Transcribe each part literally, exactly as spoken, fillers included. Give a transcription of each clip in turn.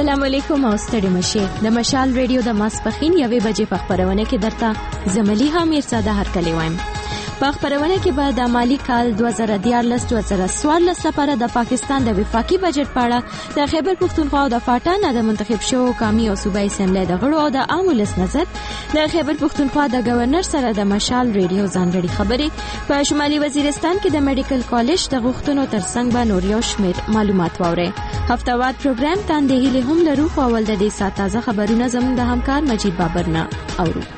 السلام علیکم او ستړي مشه د مشال ریډیو د ماسپخین یوې بجې په خبرونه کې درته زملیها میرزاده هرکلی وایم. په خبرونه کې به د مالی کال دوه زره دیارلس دوه زره څوارلس لپاره د پاکستان د وفاقي بجټ په اړه د خیبر پښتونخوا او د فاټا د منتخب شوو قومي او صوبایي اسمبلی د غړو او د عام ولس نظر د خیبر پښتونخوا د گورنر سره د مشال ریډیو ځانګړي خبرې په شمالي وزیرستان کې د میډیکل کالج د غوښتنو ترڅنګ به نور یو شمېر معلومات واورئ. هفتهوار پروګرام تاندې هیلې هم لرو خو اول د دې ساعت تازه خبرونه زموږ د همکار مجید بابر نه اورو.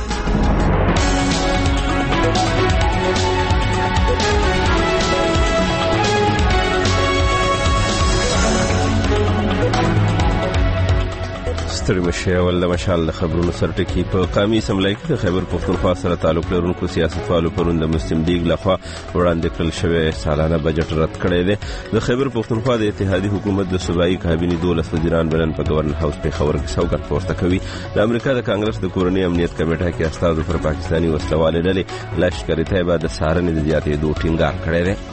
ستړي مشه ول د مشال د خبرونو سرټکی په قومي اسمبلی کې د خیبر پښتونخوا سره تعلق لرونکو سیاستوالو پرون د مسلم لیگ لخوا وړاندې کړل شوی سالانه بجټ رد کړی دی. د خیبر پښتونخوا د اتحادیې حکومت د صوبایي کابینې دولس وزیران بلن په گورنر هاوس پیښور کې سوګند پورته کوي. د امریکا د کانګرس د کورنۍ امنیت کمیټه کې استازو پر پاکستاني وسلوالې ډلې لشکري طیبه د څارنې د زیاتېدو ټینګار کړی دی.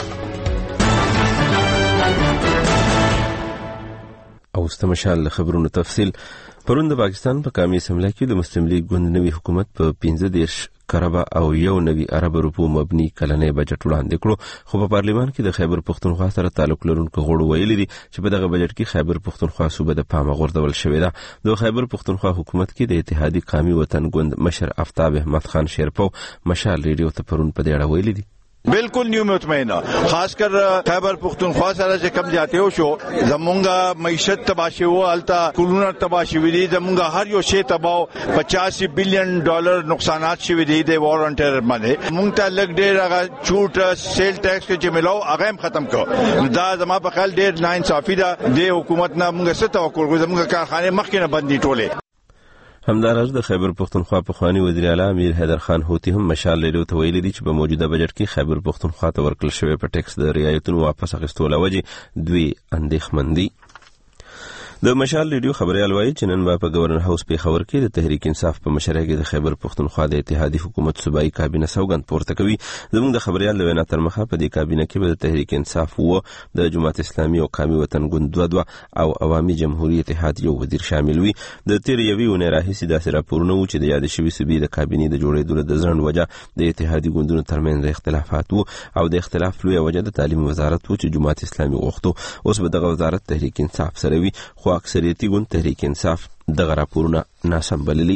او استمشال خبرونو تفصیل. پرون د پاکستان په قومي اسمبلی کې د مسلم لیگ ګوند نوي حکومت په پنځه دېرش کربه او یو نوي ارب روپو مبني کلنۍ بجټ وړاندې کړو، خو په پارلیمان کې د خیبر پښتونخوا سره تعلق لرونکو غړو ویلي دي چې په دغه بجټ کې خیبر پښتونخوا صوبه د پامه غورځول شوې ده. د خیبر پښتونخوا حکومت کې د اتحادیې قومي وطن ګوند مشر آفتاب احمد خان شیرپو مشال ریډیو ته پرون په دې اړه ویلي دي. बिल्कुल न्यू मुतमईना खासकर खैबर पुख्तनख्वा सारा से कम जाते हो शो जमुंगा मईशत तबाशी हो अलता कुलूना तबाशी विधि जमुंगा हर यो शे तबाव पचासी बिलियन डॉलर नुकसानात शिविधि दे वॉर ऑन टेरर माने मुंगता लग डेर अगर छूट सेल टैक्स के जमिलाओ अगम खत्म को दा जमा बखल डेर नाइंसाफी दा दे हुकूमत ना मुंगा से तवक्कुल जमुंगा कारखाने मखके ना बंदी टोले. همدارس د خیبر پښتونخوا پخوانی وزیر اعلی امیر حیدر خان هوتی هم مشال ریډیو ته ویلي دي چې په موجوده بجټ کې خیبر پښتونخوا ته ورکړل شوی په ټیکس د رعایتونو واپس اخیستو لوجه دوی اندېښمن دي. د مشال ریډیو خبريال وایي چې نن په گورنر هاوس پیښور کې د تحریک انصاف په مشرۍ کې د خیبر پښتونخوا د اتحادیې حکومت صوبایي کابینه سوګند پورته کوي. زموږ د خبريال د وینا تر مخه په دې کابینه کې به د تحریک انصاف و د جماعت اسلامي او قومي وطن ګوند دوه دوه او عوامي جمهوریت اتحاد یو وزیر شامل وي. د تیر یوې ونې راهیسې داسې راپورونه و چې د یاد شوي صوبې د کابینې د جوړېدو د ځنډ وجه د اتحادیې ګوندونو ترمنځ اختلافات وو او د اختلاف لویه وجه د تعلیم وزارت و چې جماعت اسلامي غوښتو. اوس به دغه وزارت تحریک انصاف سره وي، خو اکثریتي ګوند تحریک انصاف دغه راپورونه ناسم بللي.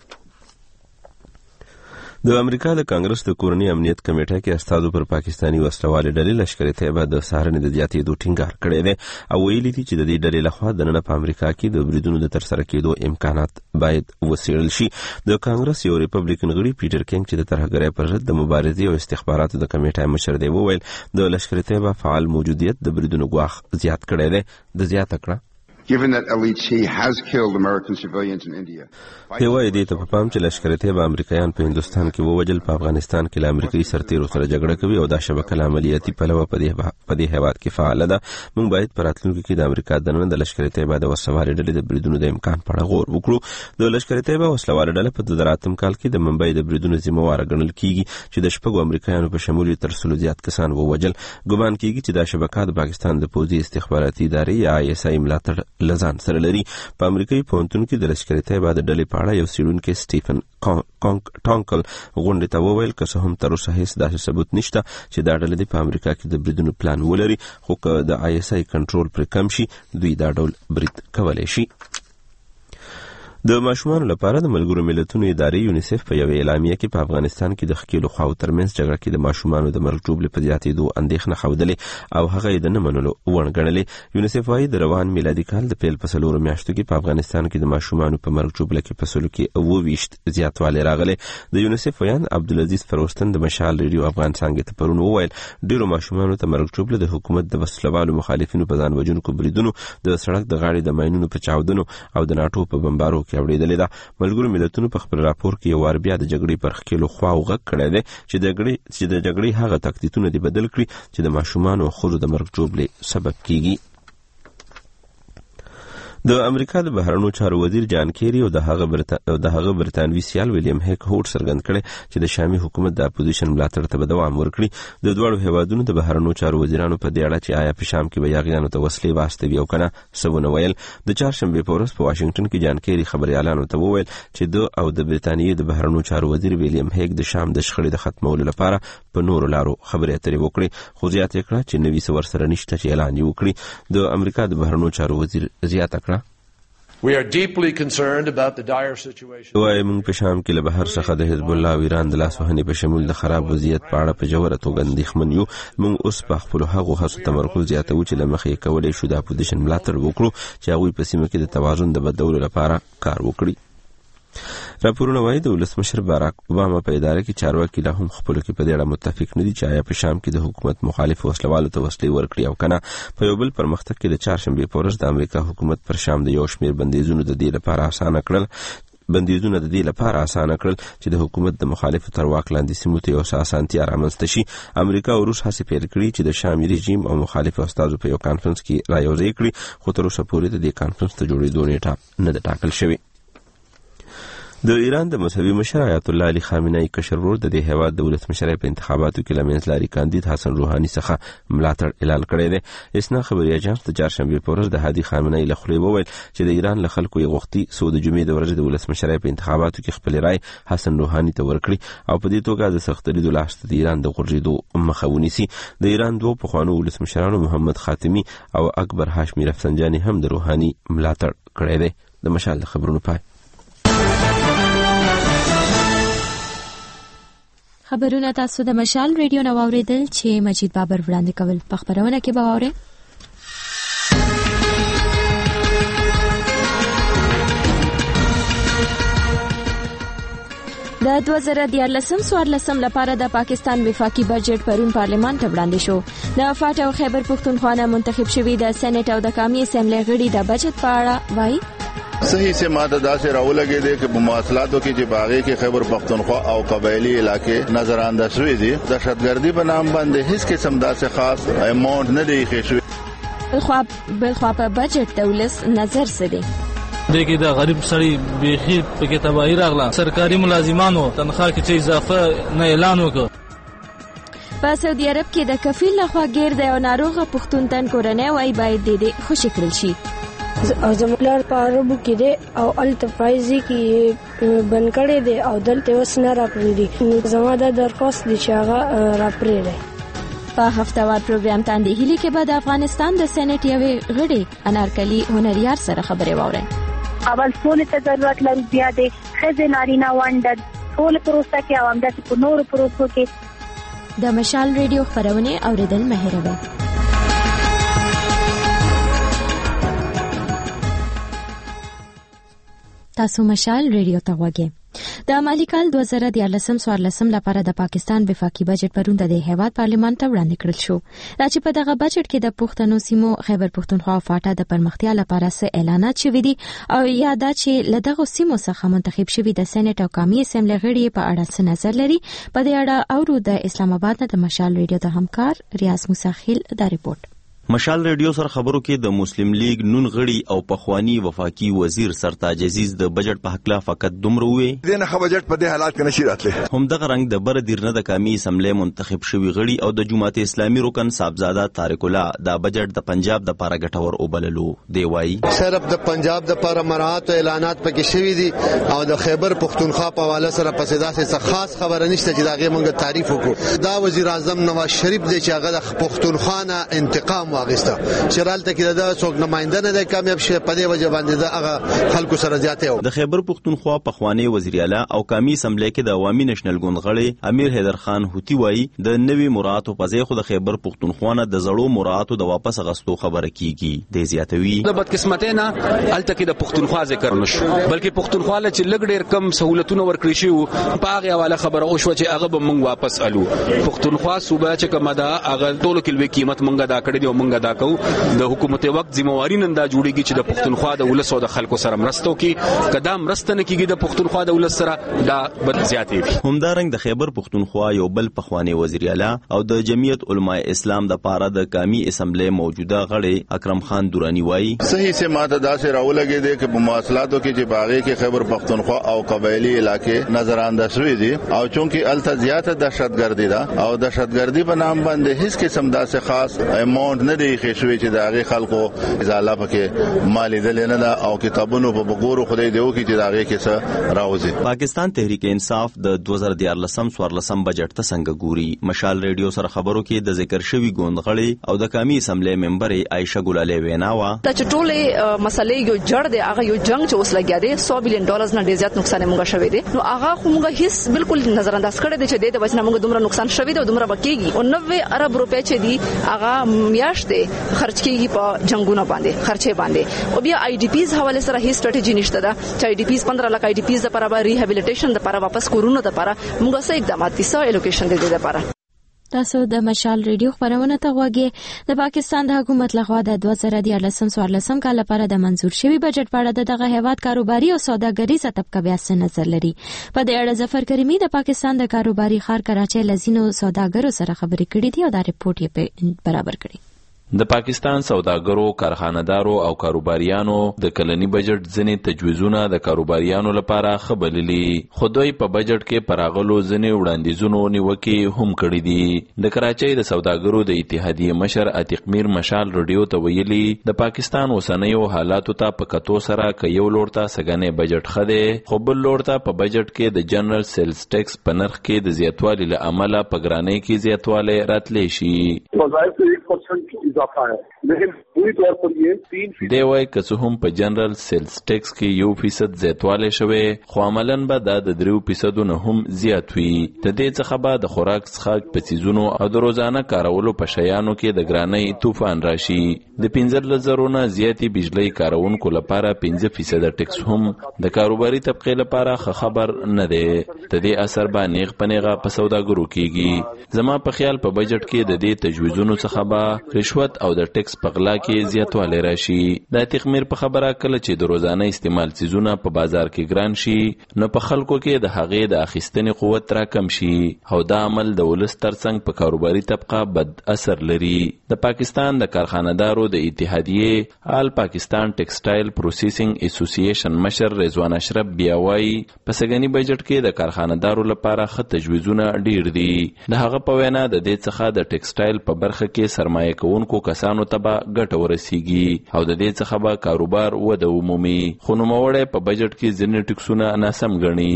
د امریکا د کانګرس د کورنۍ امنیت کمیټه کې استازو پر پاکستاني وسلوالې ډلې لشکري طیبه د څارنې د زیاتېدو ټینګار کړی دی او ویلي دي چې د دې ډلې لخوا د نن په امریکا کې د بریدونو د ترسره کېدو امکانات باید وڅېړل شي. د کانګرس یو ریپبلیکن غړي پیټر کینګ چې د ترهګرۍ پر ضد د مبارزې او استخباراتو د کمیټې مشر دی وویل د لشکري طیبه فعال موجودیت د بریدونو ګواښ زیات کړی دی. د زیاته کړه Given that L E T has killed American civilians in India. هیوای دې ته په پام چې لشکري طیبه امریکایان په هندستان کې ووجل، په افغانستان کې له امریکایي سرتیرو سره جګړه کوي او دا شبکه له عملیاتي پلوه په دې په دې هیواد کې فعاله ده. موږ باید په راتلونکي کې د امریکا دننه د لشکري طیبه د وسلوالې ډلې د بریدونو د امکان په اړه غور وکړو. د لشکري طیبه وسلوالې ډله په دوه زره اتم کال کې د ممبئی د بریدونو ذمہوار ګڼل کیږي چې د شپږو امریکایانو په شمول تر سلو زیات کسان ووجل. ګمان کیږي چې دا شبکه د پاکستان د پوځي استخباراتي ادارې یا آی اس آی ملاتړ لزان سره لري. په امریکایي پوهنتون کې د لشکري طیبه د ډلې په اړه یو څېړونکی سټیفن ټانکل غونډې ته وویل که څه هم تر اوسه هیڅ داسې ثبوت نشته چې دا ډله په امریکا کې د بریدونو پلان ولري، خو که د آی اس آی کنټرول پر کم شي دوی دا ډول برید کولی شي. د ماشومانو لپاره د ملګرو ملتونو ادارې یونیسف په یوه اعلامیه کې په افغانستان کې د ښکېلو خواو ترمنځ جګړه کې د ماشومانو د مرګ ژوبلې په زیاتېدو اندېښنه ښودلې او هغه یې د نه منلو وړ ګڼلې. یونیسف وایي د روان میلادي کال د پیل په څلورو میاشتو کې په افغانستان کې د ماشومانو په مرګ ژوبله کې په سلو کې اووه ویشت زیاتوالی راغلی. د یونیسف ویان عبدالعزیز فروستن د مشال ریډیو افغان څانګې ته پرون وویل ډېرو ماشومانو ته مرګ ژوبله د حکومت د وسلوالو مخالفینو په ځان وژونکو بریدونو، د سړک د غاړې د ماینونو په چاودنو او د ناټو په بمبارو کې اورېدلې ده. ملګرو ملتونو په خپل راپور کې یو وار بیا د جګړې پر ښکېلو خواو غږ کړی دی چې د جګړې چې د جګړې هغه تکتیکونه دې بدل کړي چې د ماشومانو او ښځو د مرګ ژوبلې سبب کیږي. د امریکا د بهرنیو چارو وزیر جان کیری او د هغه برتا... د هغه برتانوي سیال ویلیام هیک هوټ څرګند کړي چې د شامي حکومت د اپوزیشن ملاتړ ته دوام ورکړي. د دوه هیوادونو د بهرنیو چارو وزیرانو په دې اړه چې آیا په شام کې به یاغیانو ته وسلې واستوي او کنه سونه ویل. د چهارشنبه په ورځ په واشنگټن کې جان کیری خبريالانو ته وویل چې د او د برتانیې د بهرنیو چارو وزیر ویلیام هیک د شام د شخړې د ختمولو لپاره په نورو لارو خبرې اترې وکړي، خو زیاته کړه چې نوي څه ورسره نشته چې اعلان یې وکړي. د امریکا د بهرنیو چارو وزیر زیاته کړه We are deeply concerned about the dire situation. وای موږ په شام کې له بهر څخه د حزب الله او ایران د لاسوهنې په شمول د خراب وضعیت په اړه په جوړه توګه اندېښمن یو. موږ اوس په خپل هغو هڅو تمرکز زیاتوو چې له مخې کولای شو د اپوزیشن ملاتړ وکړو چې هغوی په سیمه کې د توازن د بدلولو لپاره کار وکړي. راپورونه وايي د ولسمشر باراک اوباما په اداره کې چارواکي لا هم خپلو کې په دې اړه متفق نه دي چې آیا په شام کې د حکومت مخالف وسلوالو ته وسلې ورکړي او کنه. په یو بل پرمختګ کې د چهارشنبه په ورځ د امریکا حکومت پر شام د یو شمېر بندیزونو د دې لپاره اسانه کړل بندیزونه د دې لپاره اسانه کړل چې د حکومت د مخالفو تر واک لاندې سیمو ته یو اسانتیا رامنځته شي. امریکا او روس هڅې پیل کړي چې د شامي رژیم او مخالفو استازو په یو کانفرنس کې رايوځای کړي، خو تر اوسه پورې د دې کانفرنس ته جوړېدو نیټه نه ده ټاکل شوې. د ایران د مذهبي مشر آیت الله علي خامنه‌ای کشر ورور د دې هیواد د ولسمشر په انتخاباتو کې له منځلاري کاندید حسن روحاني څخه ملاتړ اعلان کړی دی. اسنا خبري اژانس د چهارشنبه په ورځ د هادي خامنه‌ای له خولې وویل چې د ایران له خلکو یې غوښتي سو د جمعې د ورځې د ولسمشر په انتخاباتو کې خپل رائے حسن روحاني ته ورکړي او په دې توګه د سختري د لاس د ایران د غورځېدو مخه ونیسي. د ایران دوه پخوانو ولسمشرانو محمد خاتمی او اکبر هاشمي رفسنجاني هم د روحاني ملاتړ کړی دی. د مشال خبرونو پای. خبرونه تاسو د مشال ریډیو نو اوریدل چې مجید بابر وړاندې کول. په خبرونه کې به اورئ د دوه زره دیارلسم څوارلسم لپاره د پاکستان وفاقي بجټ پرون پارلمان ته وړاندې شو. د فاټ او خیبر پښتونخوا نه منتخب شوی د سېنات او د قومي اسمبلی غړي د بجټ په اړه وایي صحیح سے ماده داسې راولګې ده چې په مواصلاتو کې چې باغې کې خیبر پختونخوا او قبایلی علاقې نظر انداز شوې دي. دهشتګردي په نام باندې هیڅ قسم داسې خاص اماونټ نه دی ښه شوی. خو بل خو په بجټ دولس نظر سدي دغه د غریب سړي بيخي په کې تباہي راغله. سرکاري ملازمانو تنخواه کې چې اضافه نه اعلان وکړ. په سعودي عرب کې د کفیل لخوا غیر د ناروغه پښتون تن کورنۍ وای باید د دې خوشی کړل شي. او زموږلار په عربو کې دی او التفایزي کې بنکړې دی او دلته وس نه راپرې دي. زما د درخواست دي چې هغه راپرې دی. په هفتهوار پروګرام تاندې هلي کې به د افغانستان د سېنات یوې غړي انارکلی هنریار سره خبرې واورئ. اول ټول ته ضرورت لري بیا د خزه نارینه وانډ ټول پروسه کې او همداسې په نورو پروسو کې د مشال ریډیو خبرونه اوریدل مهربه. تاسو مشال ریډیو ته وګورئ. د مالی کال دوه زره دیارلسم څوارلسم لپاره د پاکستان وفاقي بجټ پرون د هیواد پارلمان ته وړاندې کړل شو. راځي په دغه بجټ کې د پښتنو سیمو خیبر پښتونخوا او فاټا د پرمختیا لپاره څه اعلانات شوي دي او یا دا چې له دغه سیمو څخه منتخب شوي د سېنات او قومي اسمبلی غړي په اړه څه نظر لري. په دې اړه اورو د اسلام آباد نه د مشال ریډیو د همکار ریاض موسیخیل دا ریپورت. مشال ریډیو سره خبرو کې د مسلم لیگ نون غړي او پخوانی وفاقي وزیر سرتاج عزیز د بجټ په حق لا فقط دومره وې دغه خو بجټ په دې حالات کې نشي راتله. هم دغه رنګ د بر دیرنه د قومي اسمبلی منتخب شوی غړي او د جماعت اسلامي رکن صاحبزاده طارق الله د بجټ د پنجاب د پاره غټور وبللو دی وایي صرف د پنجاب د پاره مرات او اعلانات پکې شوی دي او د خیبر پښتونخوا په حواله سره پسې داسې خاص خبره نشته چې داغه مونږ تعریف وکړو. دا وزیر اعظم نواز شریف دی چې هغه د پښتونخوا نه انتقام واغسته. چرالته کې دا څوک نمائنده نه دی کامیاب شي په دې وجه باندې دا هغه خلکو سره زیاته و. د خیبر پښتونخوا پخوانی وزیر اعلی او قومي اسمبلی کې د عوامي نېشنل ګوند غړي امیر حیدر خان هوتی وایي د نوي مراتو په ځای خو د خیبر پښتونخوا نه د زړو مراتو د واپس غستو خبره کیږي. د زیاتوي د بدقسمتۍ نه الته کې د پښتونخوا ذکر نشو بلکې پښتونخوا له چې لګ ډېر کم سہولتونه ورکړي شي په هغه حواله خبره او شو چې هغه به موږ واپس الو. پښتونخوا صوبه چې کومه ده هغه ټولو کې لوي قیمت موږ دا کړی دی او مونږ ادا کوو. د حکومت وخت ذمہواری نن دا جوړیږي چې د پښتونخوا د ولس او د خلکو سره مرستو کې کدا مرسته نه کیږي د پښتونخوا د ولس سره دا بد زیاتې وي. همدارنګ د خیبر پښتونخوا یو بل پخوانی وزیر اعلی او د جمعیت علماء اسلام د پاره د قومي اسمبلی موجوده غړي اکرم خان دورانی وایي صحیح سے ماته داسې راولګي دي چې په مواصلاتو کې چې باغې کې خیبر پښتونخوا او قبایلی علاقې نظر انداز شوي دي او چونکی الته زیاته دهشتګردي ده او دهشتګردي په نام باندې هیڅ قسم داسې خاص اماونت نه دی خېشوي چې د هغه خلکو ازاله پکې مالی دل نه ده او کتابونو په بګورو خدای دیو کې چې داغه کې څه راوځي. پاکستان تحریک انصاف د دوه زره دیارلسم څوارلسم بجټ ته څنګه ګوري. مشال ریډیو سره خبرو کې د ذکر شوی ګوندغړي او د قومي اسمبلی ممبر عائشه ګلاله ویناوا دا چې ټوله مسلې یو جړ دی هغه یو جنگ چې اوس لګیا دی سو بلین ډالرز نه ډیر زیات نقصان موږ شوی دی نو هغه خو موږ هیڅ بالکل نظر انداز کړی دی چې د وجنه موږ دومره نقصان شوی دی او دومره بکیږي او نوي ارب روپے چې دی هغه میاشتې خرج کیږي په جنگونو باندې خرچه باندې او بیا آی ډی پیز حواله سره هیڅ سټریټجی نشته دا چې آی ډی پیز پندرہ لک آی ډی پیز لپاره ریهابیلیټیشن لپاره واپس کورونه لپاره موږ څه اقدامات دي څه الوکیشن دي لپاره. تاسو د مشال ریډیو خبرونه ته غوږی. د پاکستان د حکومت لخوا د دوه زره دیارلسم څوارلسم کال لپاره د منظور شوی بجټ په اړه دغه هیواد کاروباري او سوداګریزه طبقه بیا څه نظر لري. په دې اړه ظفر کریمی د پاکستان د کاروباري ښار کراچۍ لزینو سوداګرو سره خبرې کړې دي او دا رپورټ یې برابر کړی. د پاکستان سوداګرو، کارخانه‌دارو او کاروباریانو د کلنی بجټ ځینې تجویزونه د کاروباریانو لپاره خبرلي خو دوی په بجټ کې پراغلو ځینې وړاندیزونو نیوکې هم کړې دي. د کراچۍ د سوداګرو د اتحادیې مشر عتیق میر مشال رادیو ته ویلي د پاکستان اوسنیو حالاتو ته په کتو سره ک یو لوړ ته سګنې بجټ خده خو بل لوړ ته په بجټ کې د جنرال سیلز ټیکس په نرخ کې د زیاتوالي له امله په ګرانۍ کې زیاتوالی راتلی شي. لیکن پوری طور پر یہ تین فیصد دی وای که څه هم په جنرال سیلز ټیکس کې یو فیصد زیاتوالی شوی خو عملاً به دا د دریو فیصدو نه هم زیات وي. د دې څخه به د خوراک څښاک په څیزونو او د روزانه کارولو په شیانو کې د ګرانۍ طوفان راشي. د پنځلس زرو نه زیاتې بجلی کارونکو لپاره پنځه فیصد ټیکس هم د کاروباري طبقې لپاره ښه خبر نه دی. د دې اثر به نیغ په نیغه په سوداګرو کېږي. زما په خیال په بجټ کې د دې تجویزونو څخه به رشوت او د ټیکس په غلا کې زیاتوالی راشي. د تخمیر په خبره کله چې د روزانه استعمال څیزونه په بازار کې ګران شي نو په خلکو کې د هغې د اخیستنې قوت راکم شي او دا عمل د ولس ترڅنګ په کاروباري طبقه بد اثر لري. د پاکستان د کارخانه‌دارو د اتحادیې آل پاکستان ټیکسټایل پروسیسینګ اسوسییشن مشر رضوان اشرف بیا وایي په سګنی بجټ کې د کارخانه‌دارو لپاره ښه تجویزونه ډیر دي. د هغه په وینا د دې څخه د ټیکسټایل په برخه کې سرمایه کوونکو کسانو ته به ګټه ورسیږي او د دې څخه به کاروبار وده ومومي. خو نوموړی په بجټ کې ځینې ټیکسونه ناسم ګڼي.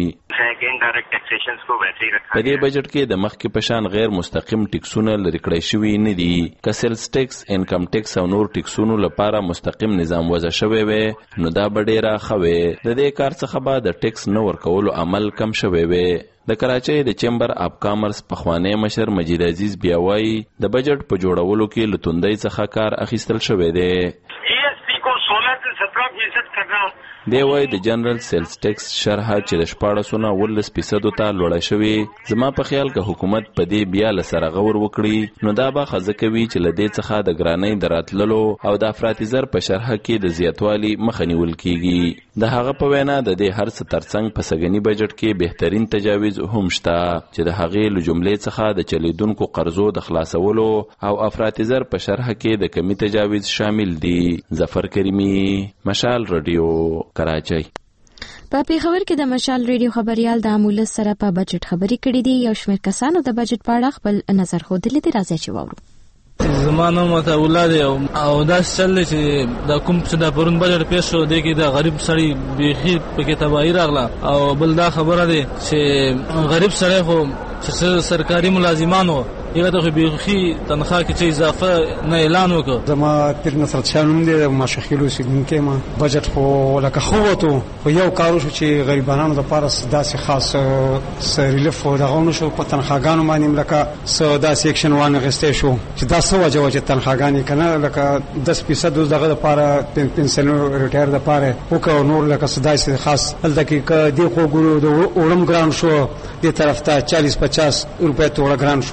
په دې بجټ کې د مخکې په شان غیر مستقیم ټیکسونه لرې کړی شوي نه دي. که سیلز ټیکس، انکم ټیکس او نور ټیکسونو لپاره مستقیم نظام وضع شوی وي نو دا به ډیره ښه وي. د دې کار څخه به د ټیکس نه ورکولو عمل کم شوی وي. د کراچۍ د چیمبر اف کامرس پخوانی مشر مجید عزیز بیا وایي د بجټ په جوړولو کې له توندۍ څخه کار اخیستل شوی دی. دی وایي د جنرال سیلز ټیکس شرحه چې د شپاړسو نه اوولس فیصدو ته لوړه شوې. زما په خیال که حکومت په دې بیا له سره غور وکړي نو دا به ښه کوي چې له دې څخه د ګرانۍ د راتللو او د افراطي زر په شرحه کې د زیاتوالي مخه نیول کیږي. د هغه په وینا د دې هر څه ترڅنګ په سګنی بجټ کې بهترین تجاویز هم شته چې د هغې له جملې څخه د چلیدونکو قرضو د خلاصولو او افراطي زر په شرحه کې د کمی تجاویز شامل دي. ظفر کریمی، مشال رادیو، کراچۍ. په پیښور کې د مشال ریډیو خبريال د امولس سره په بجټ خبري کړې دي. یو شمېر کسانو د بجټ په اړه خپل نظر خوندلی دي. راځي چې واورو. زمانه مته اولاد او دا چل چې د کوم څه د پرون بجټ پیښ شو دی کې د غریب سړی بيخي په کې تباہي راغله او بل دا خبره ده چې غریب سړی خو چې سرکاري ملازمانو یغه د بيخي تنخواه کې چې اضافه نه اعلان وکړ. زما پیر نصرت شانوم دی ما شخیلو سیدونکې ما بجټ خو لکه خوته خو یو کارو شو چې غریبانو لپاره داسې خاص سریلف او دغه شو په تنخواګانو باندې لکه سودا سیکشن وان غسته شو چې دا څه وجه وجه تنخواګانی کنه لکه دس فیصد دغه لپاره پنسن ریټایر لپاره او که نور لکه سودا سي خاص الدقیق دی خو ګورو د اورم ګران شو دې طرف ته چالیس پچاس روپے توړه ګران شو لکه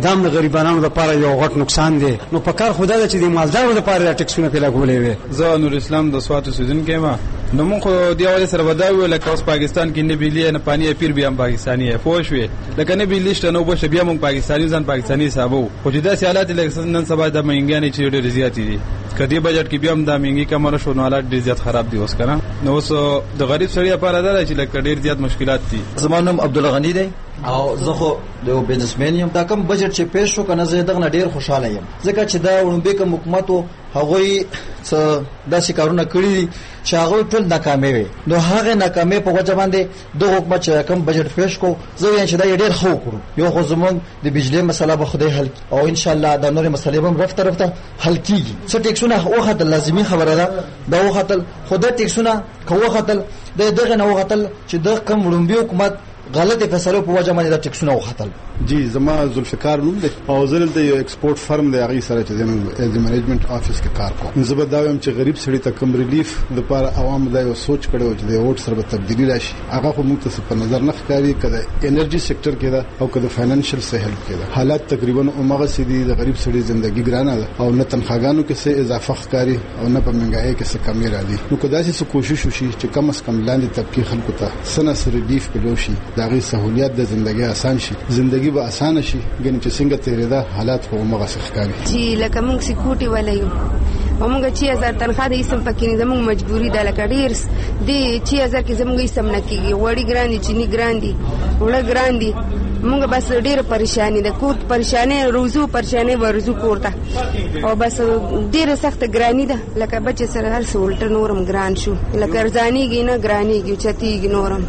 دام د غریبانو لپاره یو غټ نقصان دی. نو په کار خدا د چې د مالدارو لپاره ټیکسونه پیلا کولې وي. زه نور اسلام د سواتو سیزن کې ما نو مونږ خو دی اول سره وداوي لکه اوس پاکستان کې نه بیلی نه پانی پیر بیا هم پاکستاني ہے پوښوي لکه نه بیلی شته نو بشه بیا مونږ پاکستاني ځان پاکستاني حسابو خو چې دا حالات لکه نن سبا د مهنګانې چې ډېر زیات دي کدی بجټ کې بیا هم د مهنګي کمره شو نو حالات ډېر زیات خراب دي اوس کنه نو اوس د غریب سړي لپاره دا چې لکه ډېر زیات مشکلات دي. زمونږ نوم عبدالغنی دی او زه خو د یو بزنسمن یم. دا کوم بجټ چې پیښ شو کنه زه دغه ډېر خوشاله یم ځکه چې دا وړاندې کوم حکومت هغوی څه داسې کارونه کړي دي چې هغه ټول ناکامې وي. نو هغه ناکامې په وجه باندې د حکومت چې کوم بجټ پیښ کو زه وایم چې دا ډېر ښه وکړو. یو خو زمونږ د بجلی مسله به خدای حل او ان شاء الله د نورې مسلې هم رفته رفته حل کیږي. څه ټیکسونه وخت لازمي خبره ده دا وختل خدای ټیکسونه کوه وختل د دغه نو وختل چې د کوم وړاندې حکومت غلطه فیصله په وجه باندې د ټیکسونه وختل. جی زما ذوالفقار نوم دی او زه د یو ایکسپورټ فرم دی هغه سره چې د مینجمنت افیس کې کار کوم. زه به دا وایم چې غریب سړی ته کم ریلیف د لپاره عوام دا یو سوچ کړو چې د ووټ سره به تبدیلی راشي هغه خو موږ ته په نظر نه ښکاري کله انرژي سېکټر کې دا او کله فاینانشل سهل کې دا حالات تقریبا عمره سړي د غریب سړي ژوندۍ ګرانه ده او نه تنخواګانو کې څه اضافه ښکاري او نه په منګای کې څه کمی راځي. نو کدا چې کوشش وشي چې کم از کم لاندې طبقه خلکو ته سنه سره ریلیف کړو شي دا غي سہولیات د ژوندۍ آسان شي ژوندۍ به آسان شي ګنې چې څنګه تیرېدا حالات په عمره ښکاري. چې لکه موږ سکوټي ولایو او موږ چې هزار تنخواه د اسم پکې نه زموږ مجبوری ده لکه ډیر دی چې هزار کې زموږ اسم نه کیږي وړي ګران دي چینی ګران دي وړه ګران دي موږ بس ډیر پریشانی ده کور پریشانی روزو پریشانی ورزو کوړه او بس ډیر سخت ګرانی ده لکه بچ سره هر څه ولټ نورم ګران شو لکه ارزانیږي نه ګرانیږي چتیږي نورم.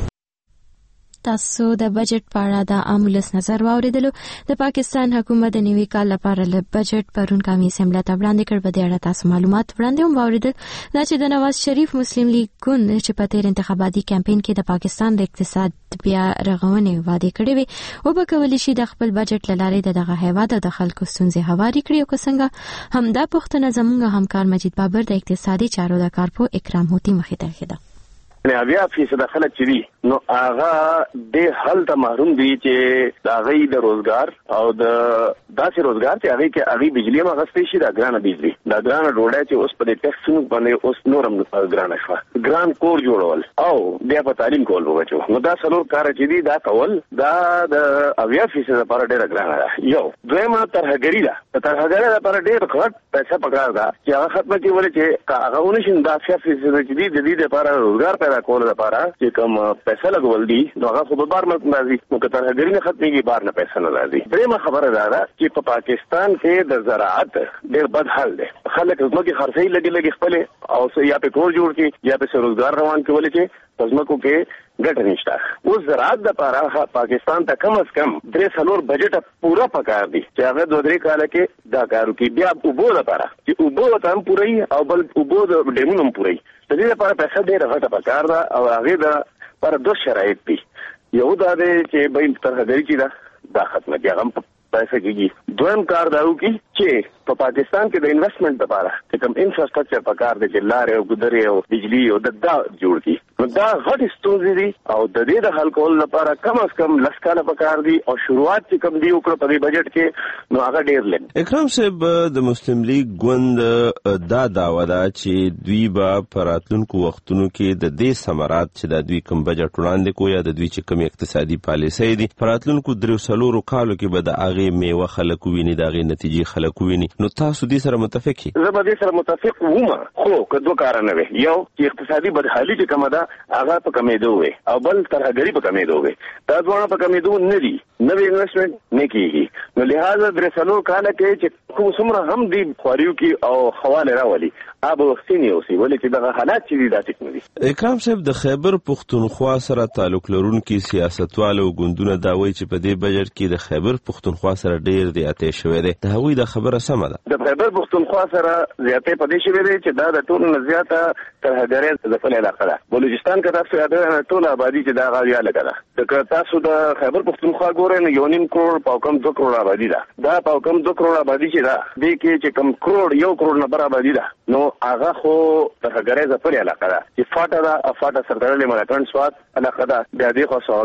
تاسو د بجټ په اړه د عامولس نظر واوریدلو. د پاکستان حکومت د نوي کال لپاره ل بجټ پرون کمی اسمبلی ته وړاندې کړ. په دې اړه تاسو معلومات وړاندې هم واوریدل دا چې د نواز شریف مسلم لیگ ګوند چې په تیر انتخاباتي کمپاین کې د پاکستان د اقتصاد بیا رغونې وعده کړې وي او به کولی شي د خپل بجټ لاره د دغه هیواد د خلکو ستونزې هواري کړي او څنګه همدا پښتنه زموږ همکار مجید بابر د اقتصادي چارو د کارپو اکرام هوتی مخې ته خېده. اویا فیصد خلک چې دي نو هغه د حل ته محروم دي چې د غي د روزګار او د داسې روزګار چې هغه کې هغه بجلی ما غستې شي دا ګرانه بجلی دا ګرانه ډوډۍ چې اوس په دې ټیکسونو باندې اوس نورم ګرانه شوه ګران کور جوړول او بیا په تعلیم کول وګچو نو دا څلور کار چې دي دا کول دا د اویا فیصد لپاره ډېر ګرانه ده. یو دویمه ترهګری ده ترهګری لپاره ډېر غټ پیسې پکار ده چې هغه ختمه کیول چې هغه ونشي دا اویا فیصد چې دي د دې لپاره روزګار پیدا کول لپاره چې کوم پیسې لګول دي نو هغه خو به بار ملک راځي نو که ترهګری نه ختميږي بار نه پیسې نه راځي. درېمه خبره ده چې په پاکستان کې د زراعت ډېر بد حال دی خلک زموږه خرڅي لګي لګي خپل او یا په کور جوړ کی یا په روزګار روان کول چې پزماکو کې ګټه نشته. اوس زراعت د لپاره پاکستان ته کم از کم درې څلور بجټ پورا پکار دي چې هغه دوه درې کال کې دا کارو کې بیا وبو لپاره چې وبو ته هم پوری او بل وبو د ډیمونم پوری د دې لپاره پیسې ډېر غټه پکار ده او هغه د پر دوه شرایط دي. یو دا دی چې به ترهګری چې دا دا ختمه کیږي پیسې کیږي. دویم کار دا و چې په پاکستان کې د انویسټمنٹ لپاره چې کوم انفراستراکچر پکار دی چې لارې او ګودرې او بجلی او د دا جوړ کی نو دا غټ ستونزې دي او د دې د حل کول لپاره کم از کم لس کاله پکار دي او شروعات چې کوم دی وکړه په دې بجټ کې نو هغه ډېر لږ. اکرام صاحب د مسلم لیگ ګوند دا داوا ده چې دوی به په راتلونکو وختونو کې د دې ثمرات چې د دوی کوم بجټ وړاندې کو یا د دوی چې کوم اقتصادي پالیسۍ دي په راتلونکو درې څلورو کالو کې به د هغې میوه خلک وویني د هغې نتیجې خلک وویني نو تاسو دې سره متفق یې؟ زه به دې سره متفق وم خو که دوه کاره نه وي یو چې اقتصادي بدحالي چې کومه ده هغه په کمېدو وي او بل ترهګري په کمېدو وي دا دواړه په کمېدو نه دي نوې انویسټمنټ نه کیږي نو لہذا درې څلور کاله کې چې کوم څومره هم دي خواریو کې او حواله راولي اب وختینی اوسې ولې چې دغه حالات چې دي دا ټیک نه دي. اکرام صاحب د خیبر پختونخوا سره تعلق لرونکي سیاستوالو ګوندونه دا وایي چې په دې بجټ کې د خیبر پختونخوا سره ډېر زیاتې شوی دی د هغوی د خبره سمه ده؟ د خیبر پختونخوا سره زیاتې په دې شوی دی چې دا د ټولو نه زیاته ترهګرۍ ځپلې علاقه ده. بلوچستان کې تاسو یاد ټول آبادي چې دا غاړه لګه ده که تاسو د خیبر پختونخوا ګورئ نو یو نیم کروڑ په کم دوه کروڑ آبادي ده دا په کم دوه کروڑ آبادي چې ده دې کې چې کم کروڑ یو کروڑ نه بر آبادي ده نو هغه خو ترهګرۍ ځپلې علاقه ده چې فاټه ده فاټه سردارلې ملکن سواد علاقه ده بیا دې خو صوبه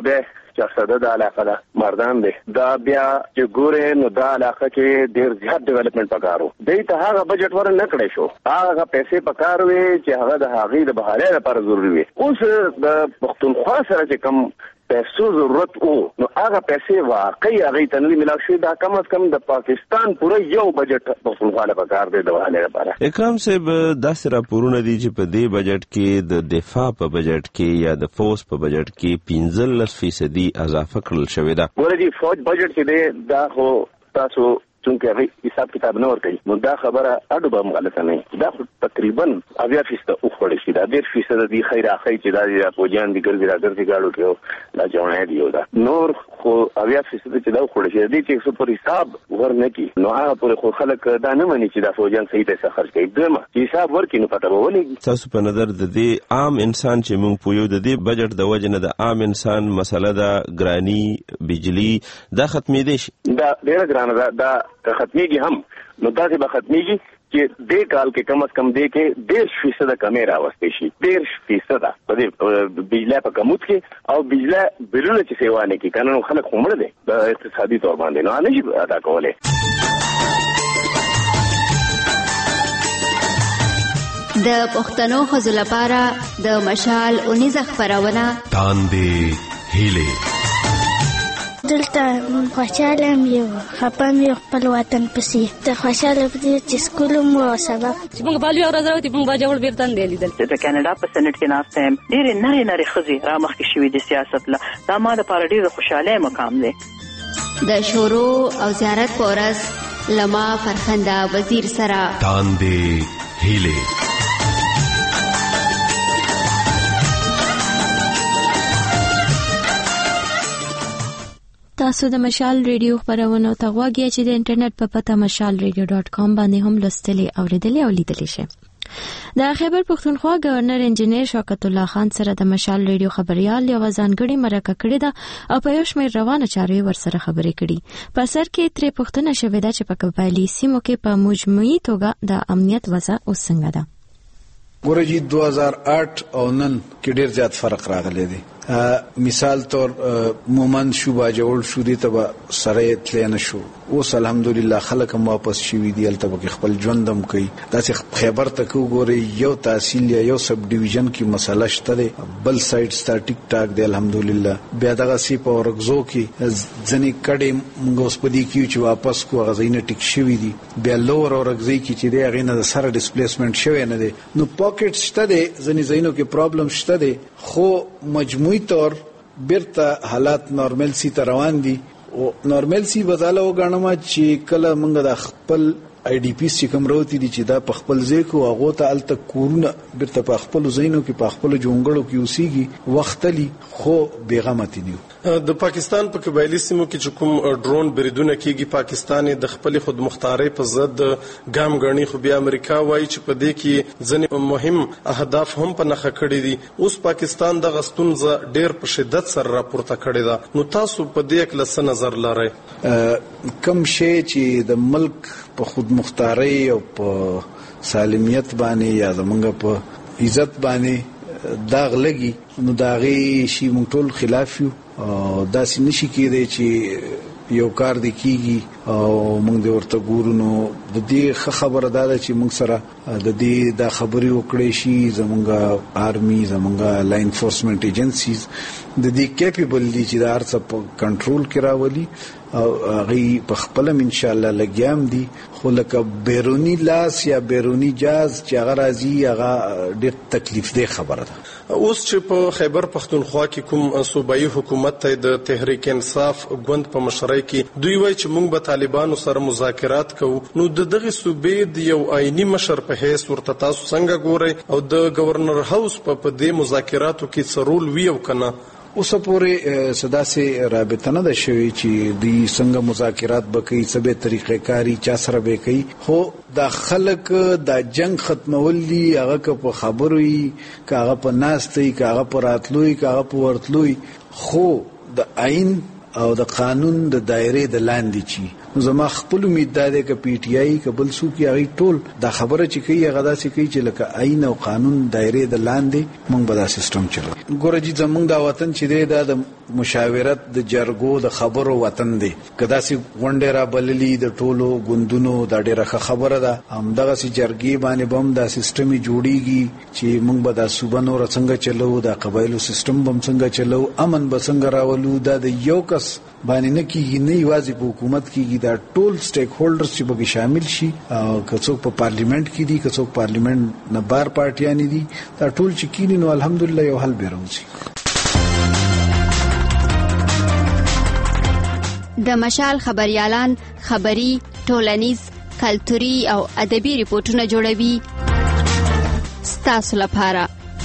چارسده د علاقه ده مردان دی دا بیا چې ګوره نو دا علاقه کې ډیر زیات ډیولپمنٹ پکارو دی ته هغه بجټ ور نه کړی شو هغه پیسې پکار وي چې هغه د هغې د بهالۍ لپاره ضروري وي اوس د پښتونخوا سره چې کم پیسو ضرورت وو نو هغه پیسې واقعي هغه ته نه ملاو شي دا کم از کم د پاکستان پوره یو بجټ پښتونخوا لپاره کار دی د بهالۍ لپاره. اکرام صاحب داسې راپورونه دي چې په دې بجټ کې د دفاع په بجټ کې یا د فوز په بجټ کې پنځلس فیصدي اضافه کړل شوې ده. ورته فوج بجټ کې دی دا خو تاسو چونکه هغه حساب کتاب نه ورکړي نو دا خبره اډو به غلطه نه دا تقریبا اویا فیصد او خوري شي دا ډیر فیصد دی خیر اخی چې دا د پوجان دي ګرځي راځي گاډو کې لا ځونه دی دا نور خو اویا فیصد چې دا خوري شي دي چې څو پر حساب ورنه کی نو هغه پر خو خلک دا نه مني چې دا پوجان صحیح پیسې خرج کوي دمه حساب ورکې نو پته ولګي. تاسو په نظر د دې عام انسان چې موږ پویو د دې بجټ د وجنه د عام انسان مسله دا ګرانی بجلی دا ختمې دي شي دا ډیر ګرانه دا دا ختميږي هم نو دا به ختميږي چې دې کال کې کم از کم دې کې ډېر فیصد کمی راوستي شي ډېر فیصد په دې بجلی په کموت کې او بجلی بلونه چې سیوانه کې قانون خلک عمر دي د اقتصادي تور باندې نو نه شي ادا کولای. د پښتنو خزو لپاره د مشال اونیزه خبرونه تاندې هیله دلته خوشاله یو خپم یو خپل وطن پسې ته خوشاله پدې چې سکول مو سبق چې موږ بالو او راځو چې موږ باجوړ بیرتن دی لیدل د کاناډا په سېنات کې ناست هم ډېر نری نری خزي را مخ کې شوې د سیاست لا دا ما د پاره ډېر خوشاله مقام دی. د شورو او زیارت پورس لما فرخنده وزیر سره تاندې هیله تاسو د مشال ریډیو خبرونه ته غواړئ چې د انټرنیټ په پته مشال ریډیو ډاٹ کام باندې هم لوستلی او لیدلی او لیدلی شئ. د خیبر پښتونخوا گورنر انجنیر شوکت الله خان سره د مشال ریډیو خبريال یو ځانګړي مرکه کړې ده او په یو شمېر روانه چارې ورسره خبرې کړي. په سر کې ترې پوښتنه شوې ده چې په قبایلي سیمو کې په مجموعي توګه د امنیت وضع اوس څنګه ده. ګورجی دو هزار آٹھ او نن کې ډېر زیات فرق راغلی دی. مثال طور مومن شو باجوړ شو دي ته سره تل نه شو اوس الحمدلله خلک هم واپس شوي دي الته کې خپل ژوندم کوي داسې خیبر ته کو ګوري یو تحصیل یا یو سب ډیویژن کې مسله شته بل سایډ ستا ټیک ټاک دی الحمدلله بیا دغه سی په ورغزو کې ځنې کډې موږ اوس په دې کې چې واپس کو غزینه ټیک شوي دي بیا لور ورغزي کې چې دی هغه نه سره ډیسپلیسمنت شوی نه دی نو پاکټ شته دی ځنې زینو کې پرابلم شته دی خو مجموعي طور بیرته حالات نارمل سی ته روان دي او نارمل سی بداله وګڼم چې کله موږ د خپل آی ډی پی سی کوم راوتی دي چې دا په خپل ځای کو هغه ته الته کورونه بیرته په خپل زینو کې په خپل جونګړو کې اوسېږي وختلی خو بیغمت دي. د پاکستان په قبایلی سیمو کې چې کوم ډرون بریدونه کیږي پاکستان د خپل خود مختارۍ په ضد ګام غړنی خو بیا امریکا وایي چې په دې کې ځنې مهم اهداف هم په نخښه کړی دي اوس پاکستان د غستون ز ډیر په شدت سره راپورته کړی دا نو تاسو په دې کې څه نظر لرئ کم شی چې د ملک په خود مختارۍ او په سالمیت باندې یا زمونږ په عزت باندې داغ لګي نو داغي شی مونږ ټول خلاف یو او دا سې نشي کېدی چې یو کار دی کیږي او موږ د ورته ګورو نو د دې خبره ده چې موږ سره د دې د خبرې وکړې شي زمونږ آرمي زمونږ لا انفورسمنت ایجنسیز د دې کیپیبل دي چې د هر څه په کنټرول کې راولي او هغه په خپل ان شاء الله لګیام دي خو لکه بیرونی لاس یا بیرونی جاز چې هغه راځي هغه ډېر تکلیف دی خبره ده. اوس چې په خیبر پښتونخوا کې کوم صوبایي حکومت ته د تحریک انصاف ګوند په مشرۍ کې دوی وایي چې موږ به طالبانو سره مذاکرات کوو نو د دغه صوبې د یو آئینی مشر په حیث ورته تاسو څنګه ګورئ او د گورنر هاوس په دې مذاکراتو کې څه رول وی او کنه اوس پورې صدا سي رابطه نه ده شوی چې د څنګه مذاکرات بکې څه به طریقې کاری چا سره به کوي خو د خلک د جنگ ختمول دي هغه په خبروي کاغه په ناستي کاغه په راتلوي کاغه په ورتلوي خو د عین او د قانون د دایره د لاندې چی نو زما خپل امید ده چې پی ټی آی قبل سو کې هغه ټول دا خبره چې کوي هغه دا چې کوي چې لکه آئین او قانون دایره د لاندې موږ به دا سیستم چلو. ګوره چې زمونږ دا وطن چې دی دا د مشاورت د جرګو د خبرو وطن دی. کدا سي غونډه را بللی د ټولو ګوندونو دا ډیره خبره ده. هم دغه سي جرګي باندې بم دا سیستم جوړیږي چې موږ به دا صوبه نور څنګه چلو، دا قبایلو سیستم بم څنګه چلو، امن به څنګه راولو. دا د یو کس باندې نه کیږي، نه یوازې په حکومت کیږي، دا ټول سټیک هولډرز چې به شامل شي. که څوک په پارلیمنت کې دي، که څوک پارلیمنت نه بار پارټیان دي، دا ټول چې کینی نو الحمدلله یو حل به راوځي. د مشال خبريالان خبري، ټولنیز، کلتوري او ادبي ریپورتونه جوړوي ستاسو لپاره.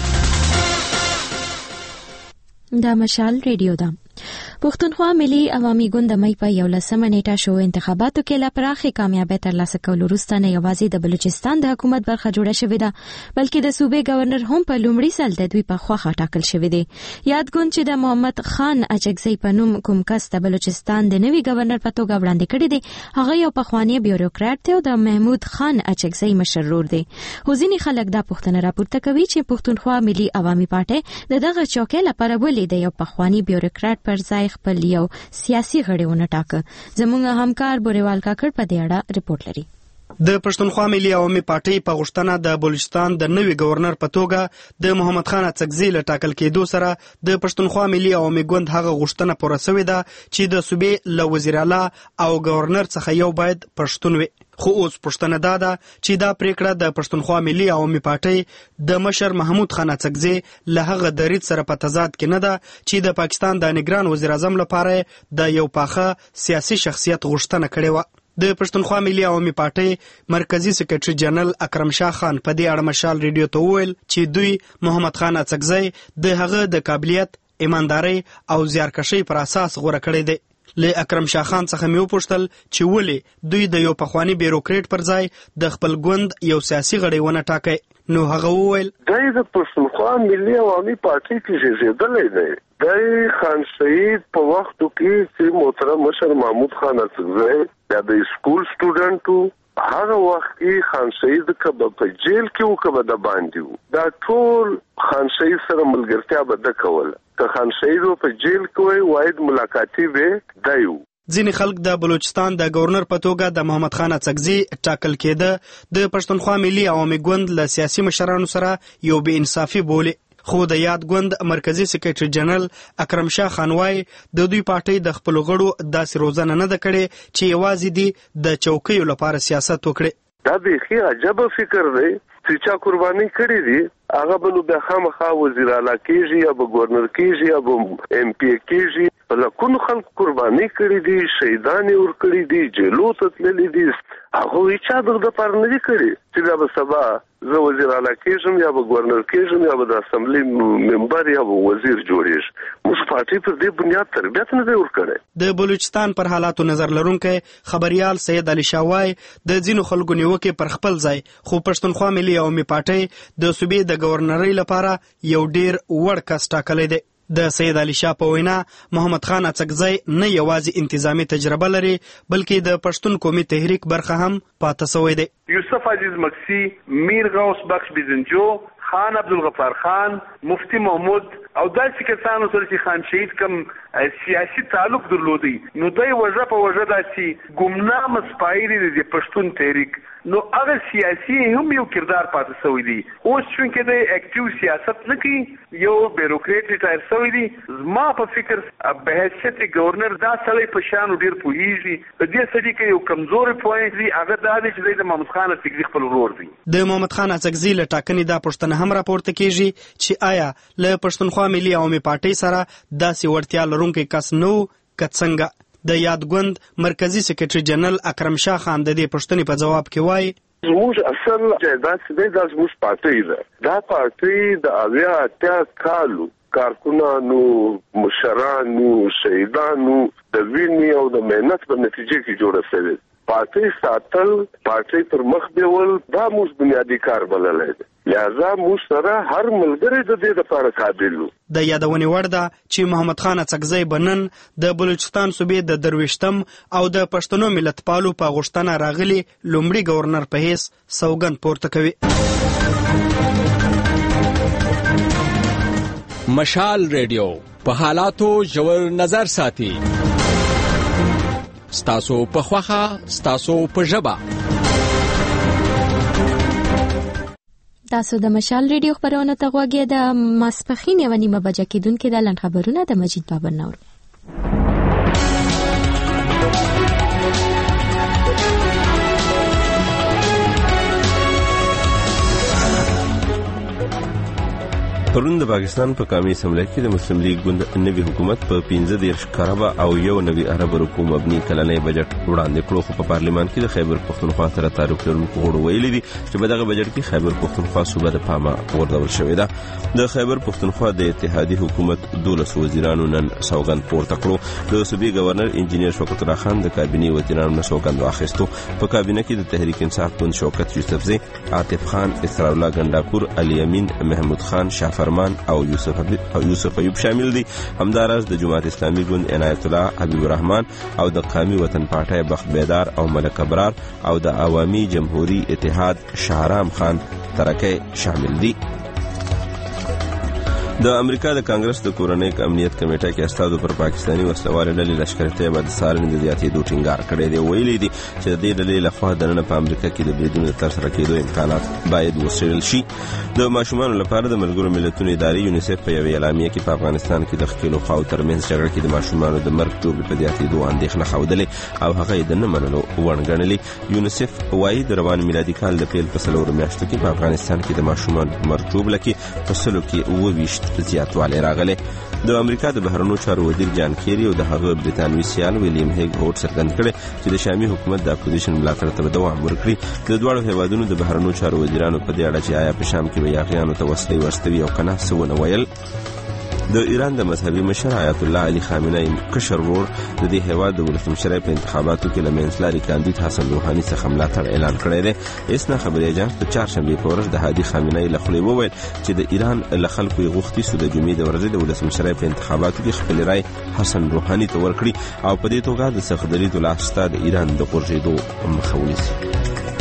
دا مشال ریډیو ده. پښتونخوا ملي عوامي ګوند د مې په یولسمه نیټه شو انتخاباتو کې لا پراخي کامیابی ترلاسه کول وروسته نه یوازې د بلوچستان د حکومت برخه جوړه شوې ده، بلکې د صوبې گورنر هم په لومړي ځل د دوی په خواخه ټاکل شوی دی. یاد ګوند چې د محمد خان اچکزی په نوم کوم کس د بلوچستان د نوي گورنر په توګه وړاندې کړی دی، هغه یو پخوانی بیوروکرات دی او د محمود خان اچکزی مشرور دی. خو ځینې خلک دا پوښتنه راپورته کوي چې پښتونخوا ملي عوامي پارټي د دغه چوکۍ لپاره ولې د یو پخوانی بیوروکرات پر ځای خپل یو سیاسي غړی ونه ټاکه. زموږ همکار بوریوال کاکړ په دې اړه ریپورت لري. د پښتونخوا ملي عوامي پارټي په غوښتنه د بلوچستان د نوي گورنر په توګه د محمد خان اڅکزي له ټاکل کېدو سره د پښتونخوا ملي عوامي ګوند هغه غوښتنه پوره شوې ده چې د صوبې له وزیر اعلی او گورنر څخه یو باید پښتون وي. خو اوس پښتنه دا ده چې دا پریکړه د پښتونخوا ملي عوامي پارټي د مشر محمود خان اڅکزي له هغه درید سره په تضاد کې نه ده چې د پاکستان د نگران وزیر اعظم لپاره د یو پاخه سیاسي شخصیت غوښتنه کړې و. د پښتونخوا ملي عوامي پارټي مرکزی سکرټری جنرال اکرم شاه خان په دې اړه مشال ریډیو ته وویل چې دوی محمد خان اڅکزی د هغه د قابلیت، ایمانداري او زیارکشۍ پر اساس غوړه کړی دی. له اکرم شاه خان څخه مې وپوښتل چې ولې دوی د یو پخوانی بیوروکرات پر ځای د خپل ګوند یو سیاسي غړی ونه ټاکي. نو هغه وویل دای د پښتونخوا ملي عوامي پارټي کې زیږیدلې دی. دای خان شهید په وخت کې چې محترم مشر محمود خان اڅکزی د سکول سټوډنټ وو، هغه وخت کې خان شهید کبه په جیل کې وو کبه د باندې وو. دا ټول خان شهید سره ملګرتیا بده کول. که خان شهید په جیل کې وای واحد ملاقاتي به دایو. ځینې خلک د بلوچستان د گورنر په توګه د محمد خان اڅکزي ټاکل کېده د پښتونخوا ملي عوامي ګوند له سیاسي مشرانو سره یو بې انصافي بولي. خو د یاد ګوند مرکزی سکرټری جنرال اکرم شاه خان وايي د دوی پارټي د خپل غړو داسې روزنه نه ده کړې چې یوازې دي د چوکیو لپاره سیاست وکړي. دا بیخي عجب فکر دی چې چا قرباني کړې دي هغه به نو بیا خامخا وزیر اعلی کېږي یا به گورنر کېږي یا به ایم پی کېږي. لکونو خلک قرباني کړي دي، شهیدان یې ورکړي دي، جیلو ته تللي دي. هغه چا دغه لپاره نه دي کړي چې دا به سبا زه وزیر اعلی کېږم یا به گورنر کېږم یا به د اسمبلی ممبر یا به وزیر جوړېږم. موږ پارټي پر دې بنیاد تربیت نه دی ورکړی. د بلوچستان پر حالاتو نظر لرونکی خبريال سید علي شاه وايي د ځینو خلکو نیوکې پر خپل ځای، خو پښتونخوا ملي عوامي پارټي د صوبې د گورنرۍ لپاره یو ډیر وړ کس ټاکلی دی. د سید علي شاه په وینا محمد خان اڅکزی نه یوازې انتظامی تجربه لري بلکې د پښتون قومي تحریک برخه هم پاتې شوی دی. یوسف عزیز مکسی، میر غوث بخش بیزنجو، خان عبدالغفار خان، مفتی محمود او داسې کسانو سره چې خان شهید کم سیاسي تعلق درلودي نو دوی وجه په وجه داسې ګمنام سپایري د پښتون تحریک نو هغه سیاسي هم یو کردار پاتې شوی دی. اوس چې د اکټیو سیاست نه کوي، یو بیوروکرات ریټایر شوی دی. زما په فکر به حیثیت گورنر دا سړی په شانو ډیر پوهیږي. په دې سړي کې یو کمزوري پوینټ دی، هغه دا دی چې د محمد خان اڅکزي خپل ورور دی. د محمد خان اڅکزي له ټاکنې دا پوښتنه هم راپورته کیږي چې آیا له پښتونخوا ملي عوامي پارټي سره داسې وړتیا لرونکی کس نو که څنګه. د یاد ګوند مرکزی سکرټری جنرال اکرم شاه خان د دې پوښتنې په جواب کې وایي زموږ اصل جایداد چې دی دا زموږ پارټي ده. دا پارټي د اویا اتیا کالو کارکونانو، مشرانو، شهیدانو د وینې او د مهنت په نتیجه کې جوړه شوې. پارټي ساتل، پارټي پر مخ بیول دا موږ بنیادی کار بللی دی. لہذا موږ سره هر ملګری د دې لپاره قابل وو. د یادونې وړ ده چې محمد خان اڅکزی بنن د بلوچستان صوبې د درویشتم او د پښتنو ملتپالو په غوښتنه راغلي لومړي گورنر په حیث سوګند پورته کوي. مشال ریډیو په حالاتو ژور نظر ساتي. ستاسو په خوخه ستاسو په ژبه. تاسو د مشال ریډیو خبرونه ته غوږی د ماسپخین یو نیمه بجه کېدونکې د لنډ خبرونه د مجید بابر نور. پرون د پاکستان په قومي اسمبلی کې د مسلم لیگ ګوند نوي حکومت په پنځه دیرش کاربه او یو نوي عرب رقم مبني کلنی بجټ وړاندې کړو، خو په پارلیمان کې د خیبر پښتونخوا سره تعلق لرونکو غړو ویلي دي چې په دغه بجټ کې خیبر پښتونخوا صوبه د پامه غورځول شوې ده. د خیبر پښتونخوا د اتحادي حکومت دولس وزیرانو نن سوګند پورته کړو. د صوبې گورنر انجینیر شوکت الله خان د کابینې وزیرانو نه سوګند واخیستو. په کابینه کې د تحریک انصاف ګوند شوکت یوسفزی، عاطف خان، اسرار الله ګنڈاپور، علي امین، محمود خان، شاه فرمان او یوسف او یوسف ایوب شامل دي. همدارس د جماعت اسلامي ګوند عنایت الله، حبیب الرحمن او د قومي وطن پارټۍ بخت بیدار او ملک ابرار او د عوامي جمهوری اتحاد شهرام خان ترکه شامل دي. د امریکا د کانګرس د کورنۍ امنیت کمیټه کې استادو پر پاکستانی وسلوال ډلې لشکر طیبه د سالن د زیاتېدو ټینګار کړی دی. ویلي دي چې د دې ډلې لخوا دننه په امریکا کې د بریدونو د ترسره کېدو امکانات باید وڅېړل شي. د ماشومانو لپاره د ملګرو ملتونو ادارې یونیسف په یوې اعلامیه کې په افغانستان کې د ښکېلو خواو ترمنځ جګړه کې د ماشومانو د مرګ ټوبې په زیاتېدو اندېښنه ښودلې او هغه یې د نه منلو وړ ګڼلې. یونیسف وایي د روان میلادي کال د پیل په څلورو میاشتو کې په افغانستان کې د ماشومانو په مرګ ټوبله کې په سلو کې اووه ویشت زیاتوالی راغلی. د امریکا د بهرنیو چارو وزیر جان کیری او د هغه بریتانوي سیال ویلیام هیګ هوټ څرګند کړی چې د شامي حکومت د اپوزیشن ملاتړ ته دوام ورکړي. د دواړو هیوادونو د بهرنیو چارو وزیرانو په دې اړه چې آیا په شام کې به یاغیانو ته وسلې ورستوي او که نه څه ونه ویل. د ایران د مذهبي مشر آیت الله علي خامنه‌ای کشر ورور د دې هیواد د ولسمشرۍ په انتخاباتو کې له منځلاري کاندید حسن روحاني څخه ملاتړ اعلان کړی دی. اسنا خبري اجانس په چهارشنبې په ورځ د هادي خامنه‌ای له خولې وویل چې د ایران له خلکو یې غوښتي سو د جمعې د ورځې د ولسمشرۍ په انتخاباتو کې خپل رای حسن روحاني ته ورکړي او په دې توګه د سخت دریدو لاسته د ایران د غورځېدو مخه ونیسي.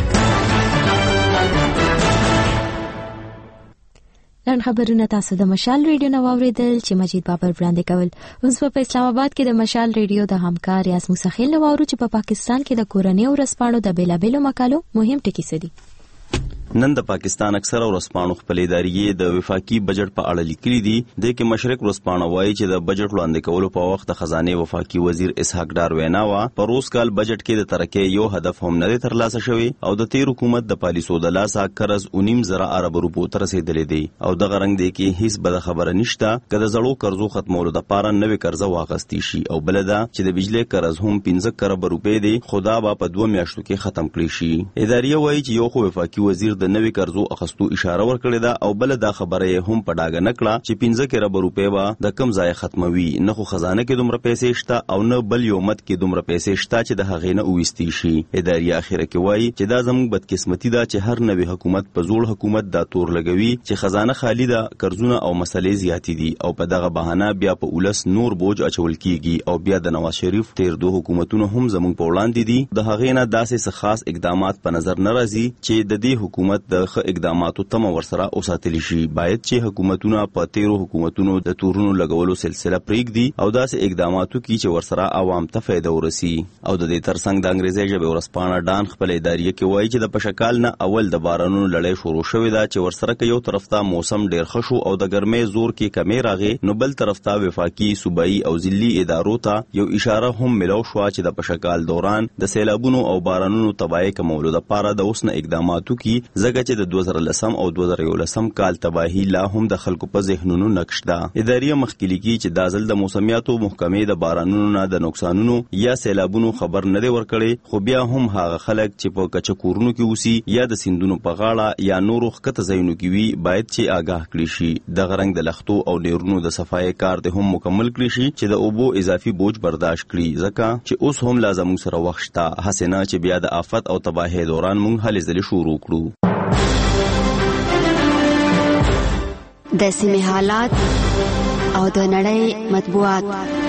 نن خبرونه تاسو د مشال ریډیو نو اوریدل چې مجید بابر وړاندې کول. اوس په اسلام آباد کې د مشال ریډیو د همکار یاس موسخیل نو اورو چې په پاکستان کې د کورنۍ او رسپانو د بیلابېلو مقالو مهم ټکي څه دي. نن د پاکستان اکثره ورسپانو خپل ادارې د وفاقي بجټ په اړه لیکلي دي. د کې مشرق ورسپانو وایي چې د بجټ وړاندې کولو په وخت د خزانه وفاقي وزیر اسحاق ډار وینا وا په روز کال بجټ کې د ترکه یو هدف هم نه ترلاسه شوی او د تیر حکومت د پالیسو د لاسه قرض اونیم زره ارب روپو تر رسیدلې دي او د غرنګ دی کې هیڅ بد خبره نشته کله زړو قرضو ختمولو د پاره نوې قرضه واغستی شي او بلدا چې د بجلی قرض هم پنځه کروڑ روپے دي خدا با په دوه میاشتو کې ختم کړی شي. ادارې وایي چې یو خو وفاقي وزیر د نوې قرضو اخستو اشاره ورکړې ده او بل دا خبره یې هم په ډاګه نکړه چې پنځه کروڑ روپے با د کم ځای ختموي. نه خو خزانه کې دومره پیسې شته او نه بل یو مت کې دومره پیسې شته چې د هغې نه اوېستي شي. ادارې اخیره کې وایي چې دا زموږ بدقسمتي ده چې هر نوې حکومت په زوړ حکومت دا تور لګوي چې خزانه خالی ده، قرضونه او مسلې زیاتې دي او په دغه بهانه بیا په ولس نور بوج اچول کیږي او بیا د نواز شریف تیر دوه حکومتونو هم زموږ په وړاندې دي. د هغې نه داسې خاص اقدامات په نظر نه راځي چې د دې حکومت د ښه اقداماتو تمه ورسره اوساتلی شي. باید چې حکومتونه په تیرو حکومتونو د تورونو لګولو سلسله پریږدي او داسې اقداماتو کې چې ورسره عوام ته فایده ورسي. او د دې ترڅنګ د انګریزي ژبې ورسپانه ډان خپل ادارې کې وایي چې د پشکال نه اول د بارانونو لړۍ شروع شوې ده چې ورسره کې یو طرف ته موسم ډیر ښه شو او د ګرمۍ زور کې کمې راغې، نو بل طرف ته وفاقي صوبایي او ضلعي ادارو ته یو اشاره هم ملو شو چې د پشکال دوران د سیلابونو او بارانونو تباہي کمولو لپاره د اوسنه اقداماتو کې ځکه چې د دوه زره لسم او دوه زره یولسم کال تباہي لا هم د خلکو په ذهنونو نقش ده. ادارې مخکې لیکي چې دا ځل د موسمیاتو محکمې د بارانونو نه د نقصانونو یا سیلابونو خبر نه دی ورکړی، خو بیا هم هغه خلک چې په کچکورونو کې اوسي یا د سیندونو په غاړه یا نورو ښکته ځایونو کې وي باید چې آگاه کړي شي. دغه رنګ د لختو او ډیرونو د صفایي کار د هم مکمل کړي شي چې د اوبو اضافي بوج برداشت کړي، ځکه چې اوس هم لازم سره وخت شته هسې نه چې بیا د آفت او تباہي دوران مونږ هلې ځلې شروع کړو. د سیمې حالات او د نړۍ مطبوعات.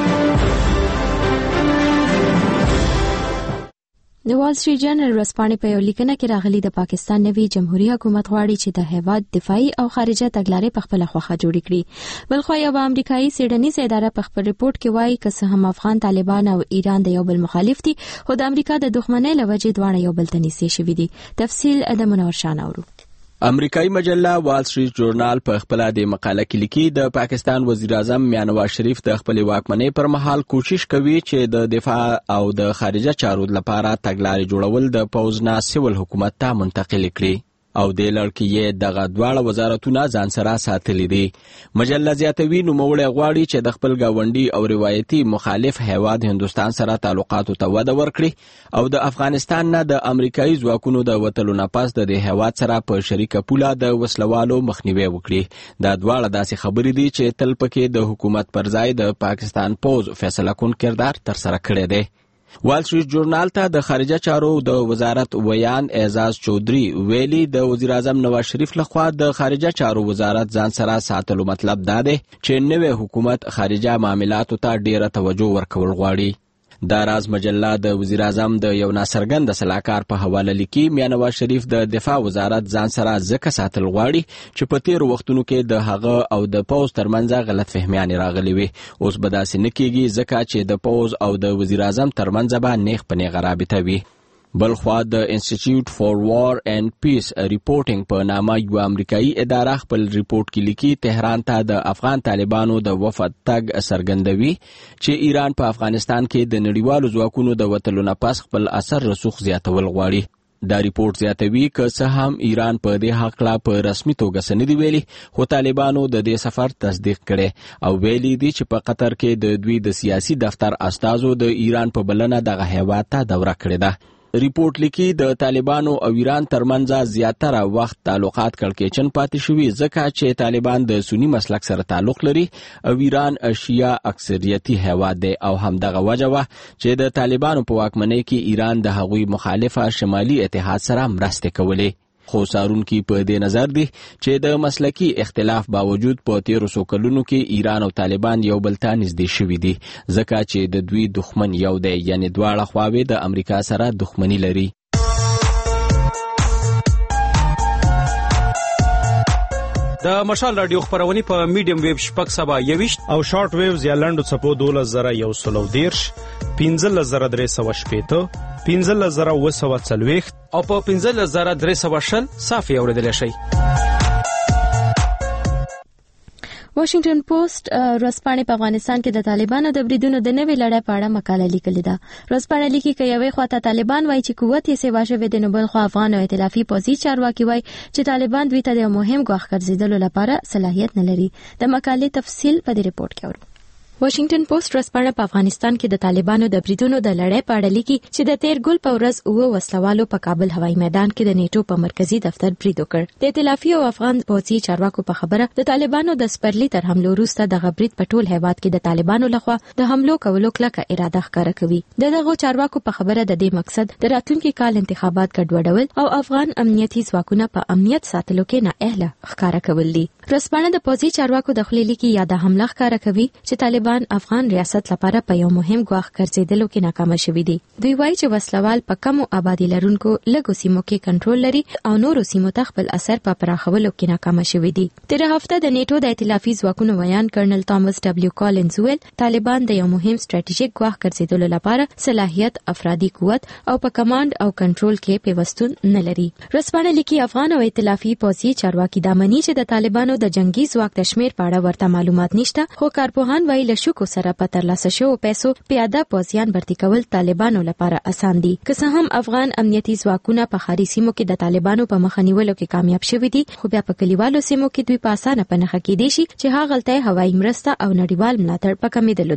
د وال سټریټ جرنل ورځپاڼې په یو لیکنه کې راغلي د پاکستان نوي جمهوریت حکومت غواړي چې د هیواد دفاعي او خارجه تګلارې په خپل خوخه جوړې کړي. بلخو یو امریکایي سیډنیز اداره په خپل ریپورت کې وایي چې څه هم افغان طالبان او ایران د یو بل مخالف دي، خو د امریکا د دښمنۍ له وجې دواړه یو بل ته نږدې شوي دي. تفصیل د منور شان اورو. امریکایي مجله وال سټریټ جورنال په خپل د مقاله کې لیکي د پاکستان وزیر اعظم میاں نواز شریف د خپل واکمنۍ پر مهال کوشش کوي چې د دفاع او د خارجه چارو لپاره تګلارې جوړول د پوز نه سیول حکومت ته منتقل کړي او د لړکی یې دغه دواړه وزارتونه ځان سره ساتلي دي. مجله زیاتوي نوموړی غواړي چې د خپل گاونډي او روایتي مخالف هیواد هندستان سره تعلقاتو ته وده ورکړي او د افغانستان نه د امریکایي ځواکونو د وتلو نه پس د هیواد سره په شریکه پوله د وسلوالو مخنیوي وکړي. دا دواړه داسې خبرې دي چې تل پکې د حکومت پر ځای د پاکستان پوز فیصله کون کردار تر سره کړی دی. وال سټریټ جورنال ته د خارجه چارو د وزارت ویان اعزاز چودري ویلي د وزیر اعظم نواز شریف لخوا د خارجه چارو وزارت ځان سره ساتلو مطلب دا دی چې نوې حکومت خارجه معاملاتو ته ډیره توجه ورکول غواړي. دا راز مجله د وزیر اعظم د یو ناڅرګند سلاکار په حواله لیکي میاں نواز شریف د دفاع وزارت ځان سره ځکه ساتل غواړي چې په تیر وختونو کې د هغه او د پوز ترمنځ غلط فهمیان راغلي وي. اوس به داسې نه کیږي ځکه چې د پوز او د وزیر اعظم ترمنځ به نیغ په نیغه رابطه وي. بلخوا د انسټیټیوټ فور وار اینڈ پیس ریپورټینګ په نامه یو امریکایي اداره خپل ریپورت کې لیکي تهران ته د افغان طالبانو د وفد تګ څرګندوي چې ایران په افغانستان کې د نړیوالو ځواکونو د وتلو نه پس خپل اثر رسوخ زیاتول غواړي. دا ریپورت زیاتوي که څه هم ایران په دې حق لا په رسمي توګه څه نه دي ویلي، خو طالبانو د دې سفر تصدیق کړي او ویلي دي چې په قطر کې د دوی د سیاسي دفتر استازو د ایران په بلنه دغه هیواد ته دوره کړې ده. ریپورت لیکي د طالبانو او ایران ترمنځ زیاتره وخت تعلقات کړکېچن پاتې شوي ځکه چې طالبان د سنی مسلک سره تعلق لري او ایران شیعه اکثریتي هیواد دی او همدغه وجه وه چې د طالبانو په واکمنۍ کې ایران د هغوی مخالفه شمالي اتحاد سره مرستې کولې. خو څارونکي په دې نظر دي چې د مسلکي اختلاف باوجود په تیرو څو کلونو کې ایران او طالبان یو بل ته نږدې شوي دي ځکه چې د دوی دښمن یو دی، یعنی دواړه خواوې د امریکا سره دښمني لري. د مشال رادیو خبرونه په میډیم ویب شپږ سبا یويشت او شارټ ویوز یا لنډو څپو دولس زره یو سلو دیرش پنځلس زره درې سوه شپېته پنځلس زره اوه سوه څلوېښت او په پنځلس زره درې سوه شل صافي اورېدلی شئ. واشنگټن پوسټ ورځپاڼې په افغانستان کې د طالبانو د بریدونو د نوې لړۍ په اړه مقاله لیکلې ده. ورځپاڼه لیکي چې یوې خواته طالبان وایي چې قوت یې سیوا شوی دی، نو بل خوا افغان او ائتلافي پوځي چارواکي وایي چې طالبان دوی ته د مهم ګواښ ګرځېدلو لپاره صلاحیت نه لري. د مقالې تفصیل په دې ریپورت کې اورو. واشنگټن پوسټ ورځپاڼه په افغانستان کې د طالبانو د بریدونو د لړۍ په اړه لیکي چې د تیر ګل په ورځ اوه وسلوالو په کابل هوایي میدان کې د نیټو په مرکزی دفتر برید وکړ. د ائتلافي او افغان پوځي چارواکو په خبره د طالبانو د سپرلی تر حملو وروسته د برید په ټول هیواد کې د طالبانو لخوا د حملو کولو کلکه اراده ښکاره کوي. دغه چارواکو په خبره د دې مقصد د راتلونکي کال انتخابات ګډوډول او افغان امنیتي ځواکونه په امنیت ساتلو کې نااهله ښکاره کول دي. ورځپاڼه د پوځي چارواکو د خلیلي کې یا د حمله ښکاره کوي چې طالبان افغان ریاست لپاره په یو مهم ګواښ ګرځېدلو کې ناکام شوي دي. دوی وایي چې وسلوال په کمو آبادی لرونکو لږو سیمو کې کنټرول لري او نورو سیمو ته خپل اثر په پراخولو کې ناکام شوي دي. تیر هفته د نیټو د ائتلافي ځواکونو ویان کرنل توماس ډبلیو کالینز ویل طالبان د یو مهم ستراتیژیک ګواښ ګرځېدلو لپاره صلاحیت، افرادي قوت او په کمانډ او کنټرول کې پیوستون نه لري. ورځپاڼه لیکي افغان او ائتلافي پوځي چارواکي دا مني چې د طالبانو د جنگي ځواک د شمیر په اړه ورته معلومات نشته، خو کارپوهان وایي له شکو سره په ترلاسه شوو پیسو پیاده پوځیان برتي کول طالبانو لپاره اسان دي. که څه هم افغان امنیتي ځواکونه په ښاري سیمو کې د طالبانو په مخه نیولو کې کامیاب شوي دي، خو بیا په کلیوالو سیمو کې دوی په اسانه په نښه کېدی شي چې هغلته هوایي مرسته او نړیوال ملاتړ په کمیدلو دي.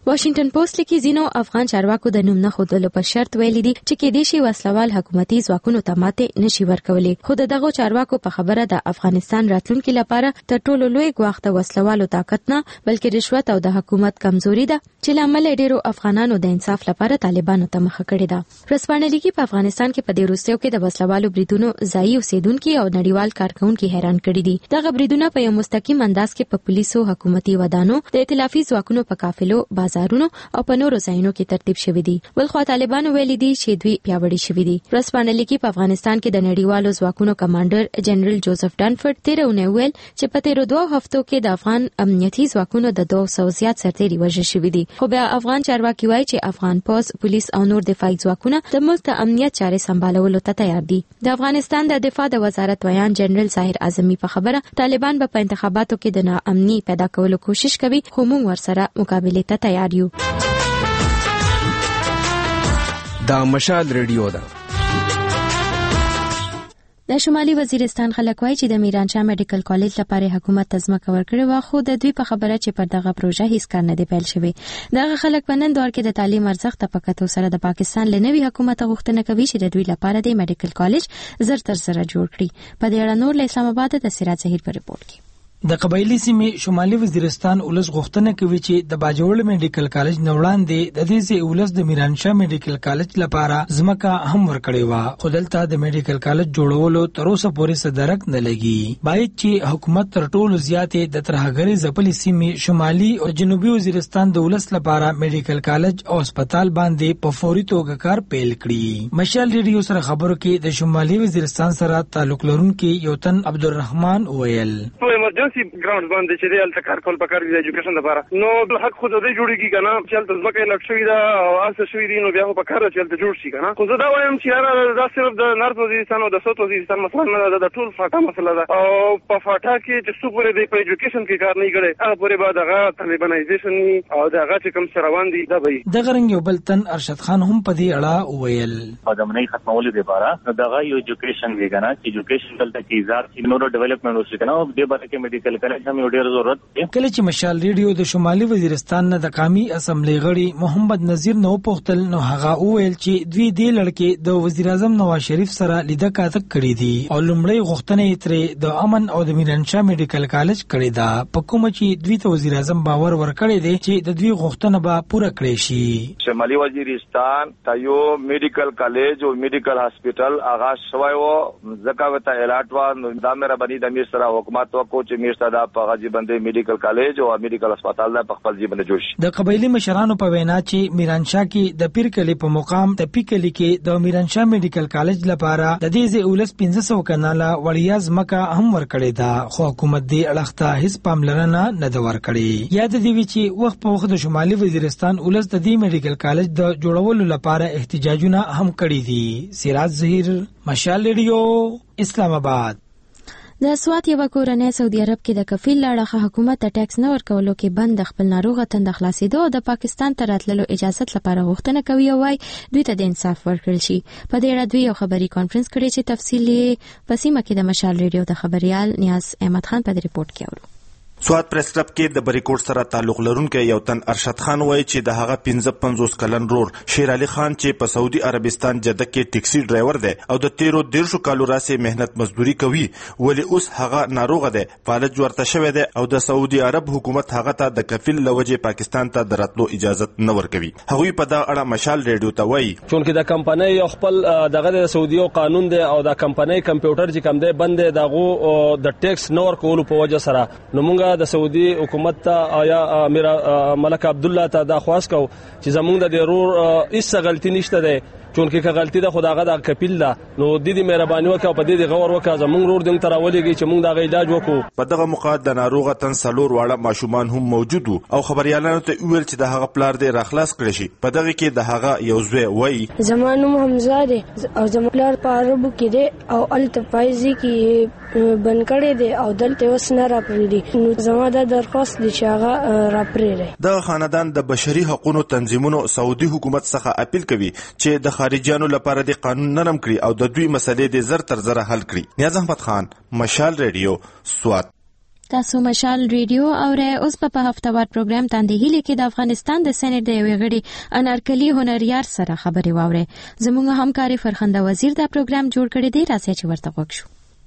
واشنگټن پوسټ لیکي ځینو افغان چارواکو د نوم نه خودلو په شرط ویلي دي چې کې د شي وسلوال حکومتي ځواکونو ته ماته نشي ورکولې. خو دغه چارواکو په خبره د افغانستان راتلونکو لپاره تر ټولو لوی ګواښ د وسلوالو طاقت نه بلکې رشوت او د حکومت کمزوري ده چې لامل ډیرو افغانانو د انصاف لپاره طالبانو ته مخه کړې ده. رسپانه لیکي په افغانستان کې په دې وروستیو کې د وسلوالو بریدونو ځایي اوسیدونکو او نړیوال کارکونکو حیران کړي دي. دغه بریدونه په یو مستقیم انداز کې په پولیسو حکومتي ودانو د ائتلافي ځواکونو په قافلو بازارونو او په نورو ځایونو کې ترتیب شوی دي. بلخو طالبانو ویلي دي چې دوی پیاوړي شوي دي. رسپانه لیکي په افغانستان کې د نړیوالو ځواکونو کمانډر جنرال جوزف ډانفورد تیرونه ویل چې په تیرو دوه هفتو کې د افغان امنیتي ځواکونو د دوه سوه زیات سرتیري وژل شوي دي. خو بیا افغان چارواکي وایي چې افغان پولیس پولیس او نور دفاعي ځواکونه د ملک د امنیت چارې سمبالولو ته تیار دي. د افغانستان د دفاع د وزارت ویان جنرال ظاهر اعظمي په خبره طالبان به په انتخاباتو کې د ناامني پیدا کولو کوشش کوي خو موږ ورسره مقابله ته تیار یو. دا مشال ریډیو ده. د شمالي وزیرستان خلک وایي چې د میرانشاه میډیکل کالج لپاره حکومت تضمینه ورکړي و خو د دوی په خبره چې پر دغه پروژه هیڅ کار نه دی پیل شوی. دغه خلک په نن دور کې د تعلیم ارزښت ته پکاتو سره د پاکستان لنوي حکومت غوښتنه کوي چې د دوی لپاره د میډیکل کالج زر تر زر جوړ کړي. په دې اړه نور له اسلام آباد د سراج ظهیر په ریپورت کې د قبایلی سیمې شمالي وزیرستان ولس غوښتنه کوي چې د باجوړ میډیکل کالج نوړاندې د دې سي ولس د میرانشاه میډیکل کالج لپاره ځمکه هم ورکړې و خو دلته د میډیکل کالج جوړولو تر اوسه پورې صدرک نه لګي. باید چې حکومت تر ټولو زیاتې د ترهګری ځپلې سیمې شمالي او جنوبي وزیرستان د ولس لپاره میډیکل کالج او هسپتال باندې په فوري توګه کار پیل کړي. مشال ریډیو سره خبرو کې د شمالي وزیرستان سره تعلق لرونکي یو تن عبدالرحمن ویل سی ګراوند باندې چې دلته کار کول پکار دی ایجوکیشن لپاره نو د حق خود دې جوړیږي کنه چې تل ځمکه لټ شوی دا او اسه شوی دی نو بیا په کار چې تل جوړ شي کنه خو زه دا وایم چې را دا صرف د نارت وزیرستان او د سوت وزیرستان مسله نه ده د ټول فاټا مسله ده او په فاټا کې چې څو پورې د ایجوکیشن کې کار نه کړي هغه پورې بعد هغه طالبانایزیشن او دغه چې کوم سروان دي دا وي د غرنګ یو بل تن ارشد خان هم په دې اړه ویل په دمنې ختمولو لپاره دغه یو ایجوکیشن وی کنه چې ایجوکیشن دلته کې ځات نورو ډیولپمنٹ وشي کنه او د باندې کې میډیکل کالج هم ډیر ضرورت دی. کله چې مشال ریډیو د شمالي وزیرستان نه د قومي اسمبلی غړي محمد نذیر نو پختل نو هغه ویل چې دوی د لړکې د وزیر اعظم نواز شریف سره لیده کاته کړې دي او لومړی غوښتنه یې ترې د امن او د میرانشاه میډیکل کالج کړې ده په کوم چې دوی ته وزیر اعظم باور ورکړی دی چې د دوی غوښتنه به پوره کړې شي. شمالي وزیرستان ته یو میډیکل کالج او میډیکل هسپتال آغاز شوی و ځکه وته الاټ و نو د امیر بني د امیر سره حکومت وکړو چې میر صدا په غازی باندې میډیکل کالج او میډیکل هسپتال د خپل ځای باندې جوړ شي. د قبایلی مشرانو په وینا چې میرانشاه کې د پیرکلی په مقام د پیکلی کې د میرانشاه میډیکل کالج لپاره د دې ځای ولس پنځه سوه کناله وړیا ځمکه هم ورکړې ده خو حکومت دې اړه ته هیڅ پاملرنه نه ده ورکړې. یاد دی چې وخت په وخت د شمالي وزیرستان ولس د دې میډیکل کالج د جوړولو لپاره احتجاجونه هم کړي دي. سراج ظهیر مشال ریډیو اسلام آباد. د سوات یو کورنۍ سعودي عرب کې د کفیل لاړه حکومت ته ټیکس نه ورکولو کې بند خپل ناروغه تند خلاصېدو او د پاکستان ته راتللو اجازه لپاره غوښتنه کوي او وايي دوی ته د انصاف ورکړل شي. په دې اړه دوی یو خبري کانفرنس کړی چې تفصیل یې په سیمه کې د مشال ریډیو د خبريال نیاز احمد خان په ریپورت کې اورو. سوات پریس کلب کې د بریکوټ سره تعلق لرونکي یو تن ارشد خان وایي چې د هغه پنځه پنځوس کلن رور شیر علي خان چې په سعودي عربستان جده کې ټیکسي ډرایور دی او د تیرو دیرشو کالو راسي مهنت مزدوري کوي ولی اوس هغه ناروغه دی فالج ورته شوی دی او د سعودي عرب حکومت هغه ته د کفیل لوجه پاکستان ته دراتلو اجازه نه ورکوي. هغوی په دا اړه مشال ریډیو ته وایي چونکه د کمپنۍ خپل دغه د سعودي قانون دی او د کمپنۍ کمپیوټر چې کم دی بند دی دغه د ټیکس نه ورکولو په وجه سره نو موږ د سعودي حکومت ته آیا امیر ملک عبد الله ته دا خواست کو چې زمونږ د ضرور هیڅ غلطی نشته ده چونکه که غلطی ده خداغه د کپیل ده نو د دې مهرباني وکړه په دې غور وکړه زمونږ رور دم تراولېږي چې موږ دا علاج وکړو. په دغه موقع د ناروغه تن سلور واړه ماشومان هم موجود او خبريالانو ته ویل چې د هغه پلار دې راخلاص کړی شي. په دغه کې د هغه یو زوی وایي زمانو حمزه ده او زموږ پلار په عربو کې ده او التفایزي کې بن کړی دی او دلته وس نه راپریدي نو زما د درخواست دي چې هغه راپریدي. د خاندان د بشري حقوقو تنظیمونو سعودي حکومت څخه اپیل کوي چې د خارجيانو لپاره د قانون نرم کړي او د دوی مسلې د زر تر زر حل کړي. نیاز احمد خان مشال ریډیو سوات. تاسو مشال ریډیو اوره اوس په هفتهوار پروګرام تاندې هیله کې د افغانستان د سېنات د یوې غړي انارکلی هنریار سره خبرې واوري. زموږ همکاري فرخنده وزیر دا پروګرام جوړ کړی دی، راځي چې ورته وګورو.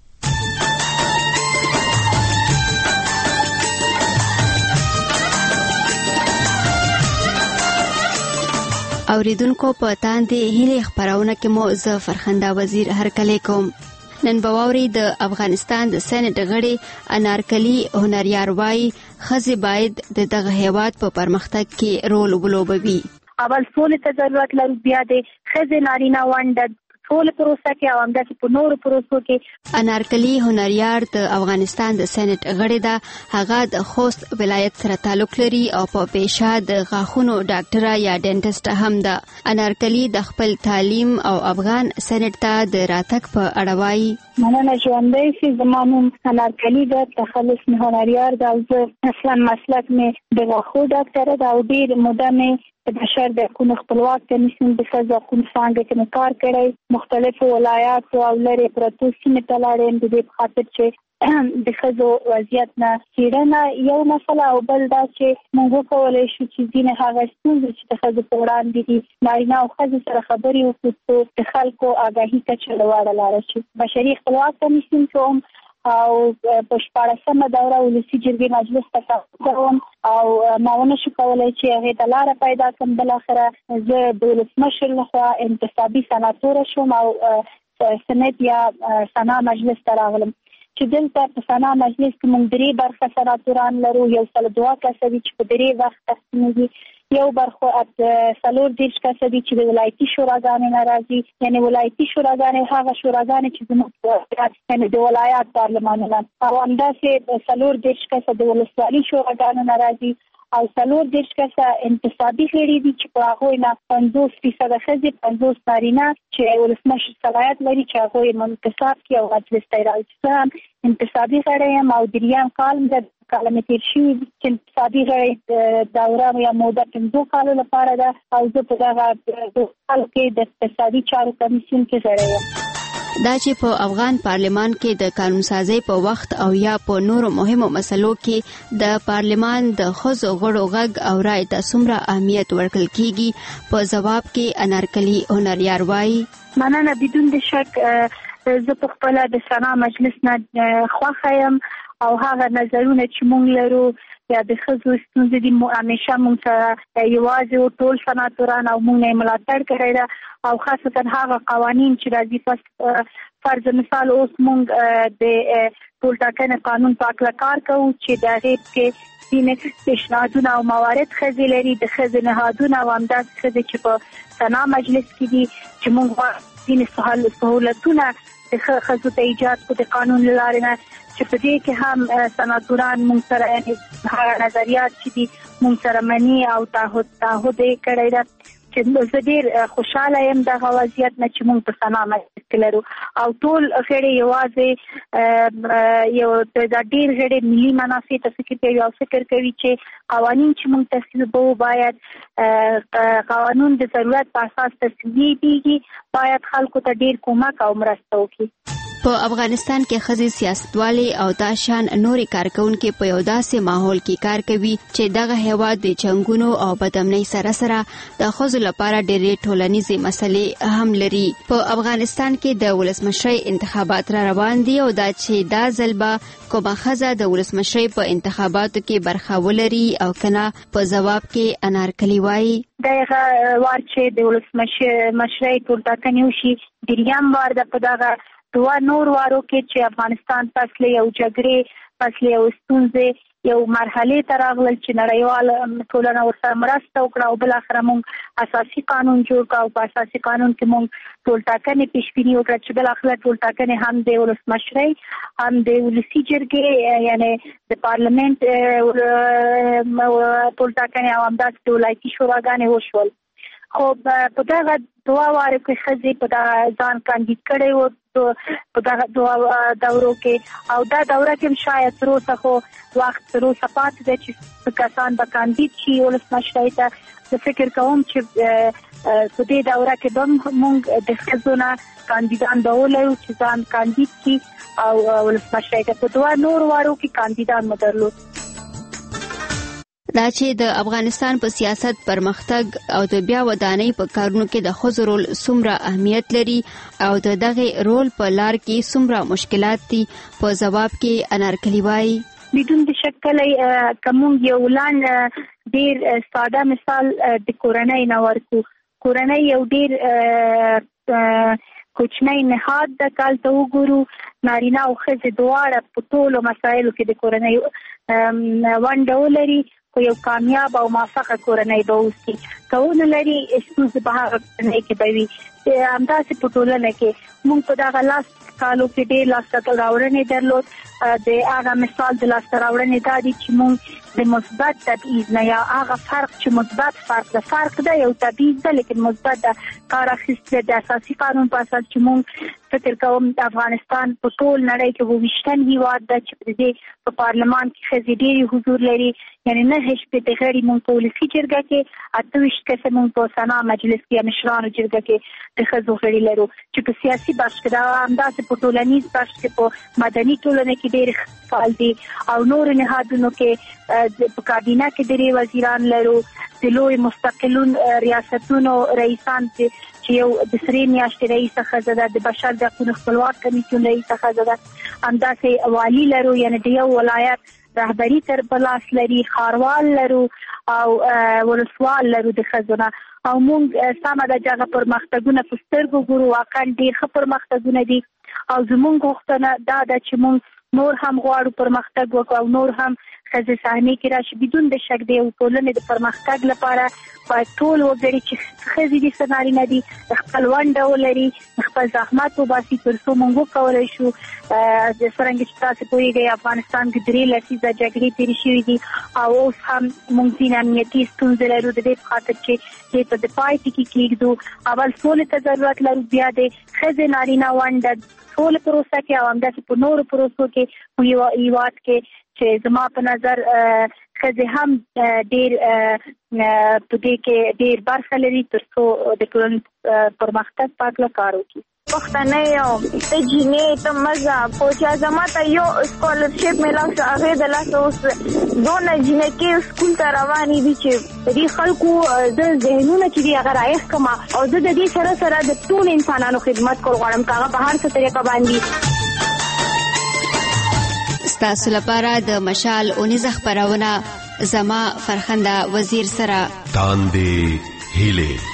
اوریدونکو په تاندې هیله خبرونه کې مو زه فرخنده وزیر هرکلی کوم. نن بواوري د افغانستان د سېنات غړي انارکلی هنریار وايي ښځې باید د دغه هیواد په پرمختګ کې رول ولوبوي. اول سولې ته ضرورت لري، بیا د ښځې نارینه ونډه ټول پروسه کې او همداسې په نورو پروسو کې. انارکلی هنریار د افغانستان د سېنات غړي ده. هغه د خوست ولایت سره تعلق لري او په پیشه د غاښونو ډاکټره یا ډینټسټ هم ده. انارکلی د خپل تعلیم او افغان سېنات ته د راتګ په اړه وايي. مننه ژوندۍ سي. زما نوم انارکلی ده، تخلص مې هنریار ده او زه اصلا مسلک مې د غاښو ډاکټره ده او ډېر موده مې د بشر د حقونو خپلواک کمیسیون د ښځو حقونو څانګې کې مې کار کړی. مختلفو ولایاتو او لرې پرتو سیمې ته لاړم د دې په خاطر چې د ښځو وضعیت نه څېړنه یو مسله او بل دا چې موږ وکولی شو چې ځینې هغه ستونزې چې د ښځو په وړاندې دي نارینه او ښځو سره خبرې وکړو د خلکو آګاهي کچه لوړه لاړه شي. بشري خپلواک کمیسیون کې هم او په شپاړسمه دوره ولسي جرګې مجلس ته کار کوم او ما ونه شو کولی چې هغې ته لاره پیدا کړم. بالاخره زه د ولسمشر لخوا انتصابي سناتوره شوم او سنت یا سنا مجلس ته راغلم چې دلته په سنا مجلس کې موږ درې برخه سناتوران لرو. یو سل دوه کسه دي چې په درې وخت تقسیمېږي، یو برخه څلور دېرش کسه دي چې د ولایتي شوراګانې نه راځي، یعنې ولایتي شوراګانې هغه شوراګانې چې زموږ یعنې د ولایات پارلمانونه، او همداسې څلور دېرش کسه د ولسوالي شوراګانو نه راځي او څلور دېرش کسه انتصابي غړي دي چې په هغوی نه پنځوس فیصده ښځې پنځوس نارینه چې ولسمشر صلاحیت لري چې هغوی منتصاب کړي او مجلس ته یې راوړي. زه هم انتصابي غړی یم او دریم کال مې کاله مې تېر شوي چې انتصابي غړی دوره یا موده پنځو کالو لپاره ده او زه په دغه دوه کالو کې د اقتصادي چارو کمیسیون کې غړی یم. دا چې په افغان پارلمان کې د قانون سازی په وخت او یا په نورو مهمو مسلو کې د پارلمان د ښځو غړو غږ او رای ته څومره اهمیت ورکړل کیږي، په ځواب کې انارکلی هنریار وايي. مننه. بدون د شک زه په خپله د سنا مجلس نه خوښه یم او هغه نظرونه چې موږ لرو یا د ښځو ستونزې دي همیشه موږ سره یوازې ټول سناتوران او موږ نه ملاتړ کړی ده او خاصتا هغه قوانین چې راځي. پس فرض مثال اوس موږ د ټول ټاکنې قانون په هکله کار کوو چې د هغې کې ځینې پیشنهادونه او موارد ښځې لري، د ښځې نهادونه او همداسې ښځې چې په سنا مجلس کې دي چې موږ غواړو ځینې سهولتونه د ښځو ته ایجاد کړو د قانون له لارې نه چې په دې کې هم سناتوران موږ سره یعنې هغه نظریات چې دي موږ سره مني او تعهد تعهد یې کړی ده چې زه ډېر خوشحاله یم دغه وضعیت نه چې موږ په سنا مجلس کې لرو او ټول غړي یوازې یو د ډېر غړي ملي منافع ته فکر کوي او فکر کوي چې قوانین چې موږ تصویبوو باید قانون د ضرورت په اساس تصویبېږي، باید خلکو ته ډېر کومک او مرسته وکړي. په افغانستان کې ښځې سیاستوالې او دا شان نورې کارکونکې په یو داسې ماحول کې کار کوي چې دغه هیواد د جنګونو او بدامنۍ سره سره د ښځو لپاره ډېرې ټولنیزې مسلې هم لري. په افغانستان کې د ولسمشرۍ انتخابات را روان دي او دا چې دا ځل به کومه ښځه د ولسمشرۍ په انتخاباتو کې برخه ولري او کنه. په ځواب کې انارکلی وايي دغه وار چې د ولسمشرۍ ټول ټاکنې وشي دریم وار ده په دغه دوه نور وارو کې چې افغانستان پس له یو جګړې پس له یو ستونزې یو مرحلې ته راغلل چې نړیواله ټولنه ورسره مرسته وکړه او بالاخره موږ اساسي قانون جوړ کړ او په اساسي قانون کې موږ ټول ټاکنې پیشبیني وکړه چې بالاخره ټول ټاکنې هم د ولسمشرۍ هم د ولسي جرګې یعنې د پارلمنت ټول ټاکنې او همداسې د ولایتي شوراګانې وشول. خو په دغه دوه وارو کې ښځې په دغه ځان کاندید کړی و په دغه دوه دورو کې او دا دوره کې هم شاید تر اوسه خو وخت تر اوسه پاتې دی چې کسان به کاندید شي ولسمشرۍ ته زه فکر کوم چې په دې دوره کې به موږ د ښځو کاندیدان به ولرو چې ځان کاندید کړي او ولسمشر ته په دوه نور وارو کې کاندیدان مو درلود. دا چې د افغانستان په سیاست پرمختګ او د بیا ودانۍ په کارونو کې د ښځو رول څومره اهمیت لري او د دغه رول په لار کې څومره مشکلات دي، په ځواب کې انارکلي وایي بدون د شک کله کوم یو لان ډیر ساده مثال د کورنۍ نه ورکو. کورنۍ یو ډیر کوچنی نهاد د کال ته وګورو، نارینه او ښځې دواړه په ټولو مسایلو کې د کورنۍ ونډه ولري، خو یو کامیاب او موفقه کورنۍ به اوسي. که ونه لري ستونزې به هغه کورنۍ کې به وي. همداسې په ټولنه کې موږ په دغه لاس کالو کې ډېر لاسته راوړنې درلود. د هغه مثال د لاسته راوړنې دا دي چې موږ د مثبت تبعیض نه یا هغه فرق چې مثبت فرق د فرق ده یو تبعیض ده لیکن مثبت ده کار اخیستل د اساسي قانون په اساس چې موږ فکر کوم د افغانستان په ټول نړۍ کې وویشتن هیواد ده چې د دې په پارلمان کې ښځې ډېرې حضور لري، یعنی نه شپېته غړي موږ په ولسي جرګه کې، اته ویشت کسه موږ په سنا مجلس کې مشرانو جرګه کې د ښځو غړي لرو چې په سیاسي بخش کې دا همداسې په ټولنیز بخش کې په مدني ټولنه کې ډېر فعال دي او نور نهادونو کې په کابینه کې ډېر وزیران لرو، د لوی مستقلون ریاستونو رئیسان چې یو د سرې میاشتې رئیسه ښځه ده، د بشر د حقونو خپلواک کمیسیون رئیسه ښځه ده، همداسې والي لرو یعنی د یو ولایت رهبری تر بلاس لري، خاروال لرو او ولسوال لرو د ښځو نه. او موږ سمه ده چې هغه پرمختګونه په سترګو ګورو، واقعا ډېر ښه پرمختګونه دي او زموږ غوښتنه دا ده چې موږ نور هم غواړو پرمختګ وکړو او نور هم ښځې صحنې کې راشي. بدون د شک د یو ټولنې د پرمختګ لپاره باید ټول وګړي چې ښځې دي څه نارینه دي خپل ونډه ولري، خپل زحمت وباسي تر څو موږ وکولی شو د څرنګه چې تاسې پوهېږئ افغانستان کې درې لسیزه جګړې تېرې شوي دي او اوس هم موږ ځینې امنیتي ستونزې لرو د دې په خاطر چې دې ته د پای ټکي کېږدو. اول سولې ته ضرورت لرو، بیا د ښځې نارینه ونډه ټول پروسه کې او همداسې په نورو پروسو کې په یو هیواد کې چې زما په نظر ښځې هم ډېر په دې کې ډېر برخه لري تر څو د ټولنې پرمختګ په هکله کار وکړي. پښتنې او ته جینې ته مزه پوچا زما ته یو سکالرشپ ملاو شو، هغې د لاسه اوس دونه جینکې سکول ته روانې دي چې د دې خلکو د ذهنونه چې دي هغه رایښ کړم او زه د دې سره سره د ټولو انسانانو خدمت کول غواړم که هغه په هر څه طریقه باندې. ستاسو لپاره د مشال اونیزه خپرونه زما فرخنده وزیر سره تاندې هیله.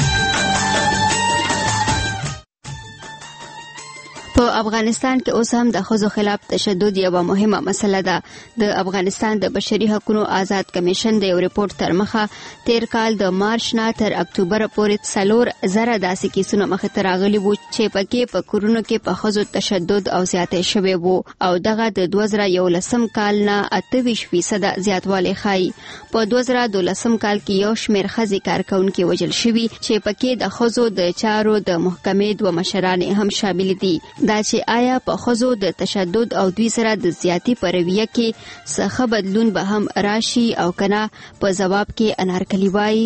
په افغانستان کې اوس هم د ښځو خلاف تشدد یوه مهمه مسله ده. د افغانستان د بشري حقوقو آزاد کمیشن د یو ریپورت تر مخه تیر کال د مارچ نه تر اکتوبر پورې څلور زره داسې کیسونه مخې ته راغلي وو چې پکې په کورونو کې په ښځو تشدد او زیاتی شوی وو او دغه د دوه زره یولسم کال نه اته ویشت فیصده زیاتوالی ښایي. په دوه زره دولسم کال کې یو شمېر ښځې کارکوونکې وژل شوي چې پکې د ښځو د چارو د محکمې دوه مشرانې هم شامل دي. دا چې آیا په ښځو د تشدد او دوی سره د زیاتی په رویه کې څه ښه بدلون به هم راشي او کنه، په ځواب کې انارکلي وایي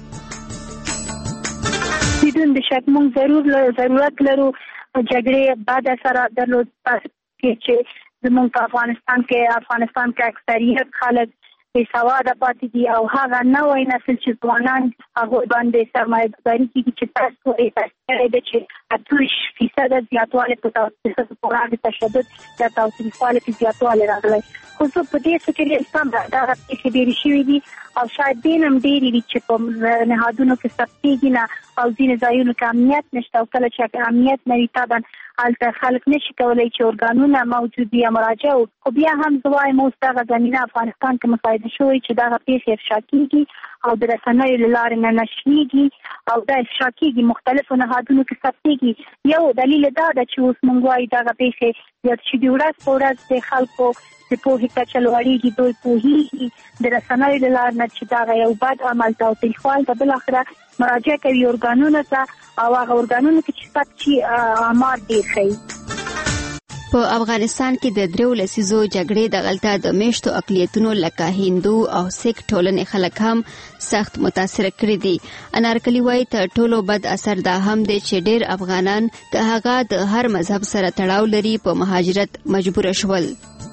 بدون د شک موږ ضرور ضرورت لرو جګړې بعد سره درلود چې زموږ په افغانستان کې افغانستان کې اکثریت خلک بې سواده پاتې دي او هغه نوی نسل چې ځوانان هغوی باندې سرمایه ګذاري کېږي چې تاسو یې تشکیل دی چې اته ویشت فیصده زیاتوالی په ښځو په وړاندې تشدد یا تاوتریخوالي کې زیاتوالی راغلی. خو زه په دې څه کې سم دغه پېښې ډېرې شوي دي او شاید دې نه هم ډېرې وي چې په نهادونو کې ثبتېږي نه او ځینې ځایونو کې امنیت نشته او کله چې امنیت نه وي طبعا هلته خلک نشي کولی چې ارګانونه موجود وي یا مراجعه وکړي. خو بیا هم زه وایم اوس دغه زمینه افغانستان کې مشاهده شوې چې دغه پېښې افشا کېږي او د رسنیو له لارې نه نشریږي او دا افشا کېږي مختلفو نهادونو کې ثبتېږي. یو دلیل دا ده چې اوس موږ وایو دغه پېښې زیات شي دي ورځ په ورځ د خلکو د پوهې کچه لوړېږي، دوی پوهېږي د رسنیو له لارې نه چې دغه یو بد عمل تاوتریخوال ته بالاخره مراجعه کوي ارګانونو ته او هغه ارګانونو کې چې ثبت شي آمار ډېر ښیي. په افغانستان کې د دریو لسیزو جګړې د غلطه د میشتو اقلیتونو لکه هندو او سیک ټولنې خلک هم سخت متاثر کړي دي. انارکلي وایي تر ټولو بد اثر دا هم دی چې ډېر افغانان که هغه د هر مذهب سره تړاو لري په مهاجرت مجبور شول.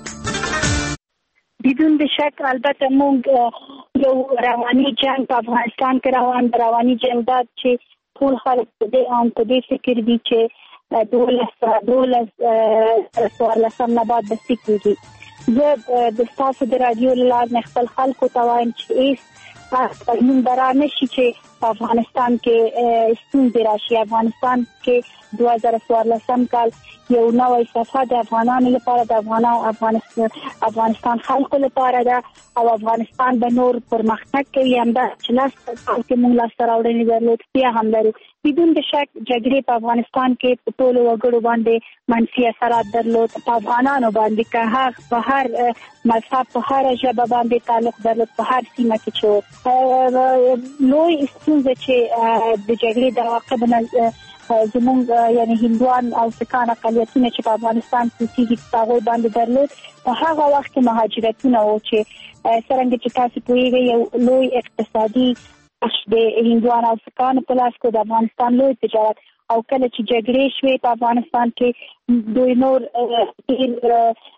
بدون شک البته موږ یو رواني جنگ په افغانستان کې روان د رواني جنگ دا چې ټول خلک دې ان په دې فکر دي چې دولس دولس څوارلسم نه بعد بسې کېږي. زه د ستاسو د رادیو له لارې نه خپل خلکو ته وایم چې ایس تضمین برا نشي چې په افغانستان کې ستونزې راشي. افغانستان کې دوه زره څوارلسم کال یو نوې صفحه د افغانانو لپاره د افغانستان افغانستان خلکو لپاره ده او افغانستان به نور پرمختګ کوي. همدا چې لاس کې موږ لاسته راوړنې درلود بیا هم لرو. بدون شک جګړې په افغانستان کې په ټولو وګړو باندې منفي اثرات درلود. په افغانانو باندې که هغه په هر مذهب په هر ژبه باندې تعلق درلود په هر سیمه کې چې لوی ستونزه چې د جګړې د عواقب نه زمونږ یعنی هندوان او سکان اقلیتونه چې په افغانستان کې سیږي هغوی باندې درلود په هغه وخت کې مهاجرتونه و چې څرنګه چې تاسو پوهیږئ یو لوی اقتصادي د هندوان او سکان په لاس کې د افغانستان لوی تجارت او کله چې جګړې شوې په افغانستان کې دوی نور ډېر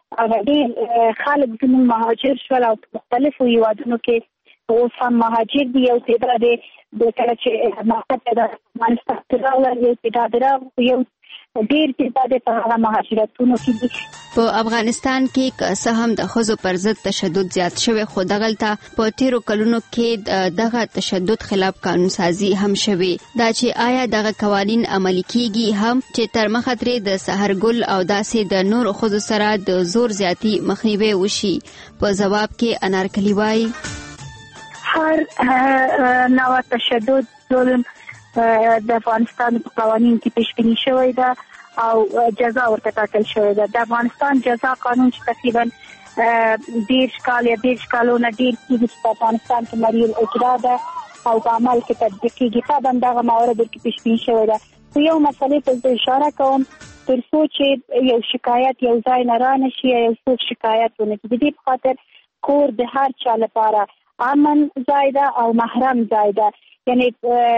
ډېر خلک زموږ مهاجر شول او په مختلفو هیوادونو کې اوس هم مهاجر دي. یو تعداد د کله چې مقصد د افغانستان تراول یو تعداد راغی یو ډېر تعداد په هغه مهاجرتونو کې دي. په افغانستان کې که څه هم د ښځو پر ضد تشدد زیات شوی خو دغلته په تیرو کلونو کې دغه تشدد خلاف قانون سازي هم شوی. دا چې آیا دغه قوانین عملي کیږي هم چې تر مخه ترې د سحرګل او داسې د نورو ښځو سره د زور زیاتی مخنیوي وشي؟ په ځواب کې انارکلي وایي هر نوع تشدد ظلم د افغانستان په قوانین کې پیش بینی شوی ده او جزا ورته ټاکل شوی ده. د افغانستان جزا قانون چې تقریبا دېرش کال یا دېرش کالونه ډېر کېږي چې په افغانستان کې مریل اجرا ده او په عمل کې تطبیق کېږي. طبعا دغه موارد کې پیش بینی شوی ده. خو یو مسلې ته زه اشاره کوم تر څو چې یو شکایت یو ځای نه رانشي یا یو څوک شکایت ونه کړي. د دې په خاطر کور د هر چا لپاره امن ځای ده او محرم ځای ده. یعنی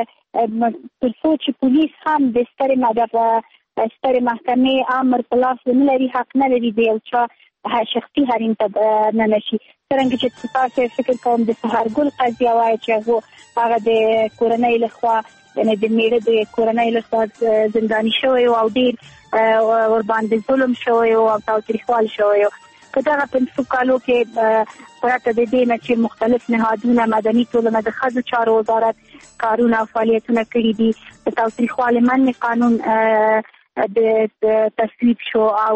تر څو چې پولیس هم د سترې مدافع سترې محکمې امر په لاس ونه لري حق نه لري د یو چا شخصي حریم ته نه نشي. څرنګه چې تاسو فکر کوم د سحرګل قضیه وایي چې هغه د کورنۍ لخوا یعنی د میړه د کورنۍ لخوا زنداني شوی او ډېر ورباندې ظلم شوی او تاوتریخوال شوی. په دغه پنځو کالو کې پرته د دې نه چې مختلف نهادونه مدني ټولنه د ښځو چارو وزارت کارونه او فعالیتونه کړي دي. د تاوتریخوالي منع قانون د تصویب شو او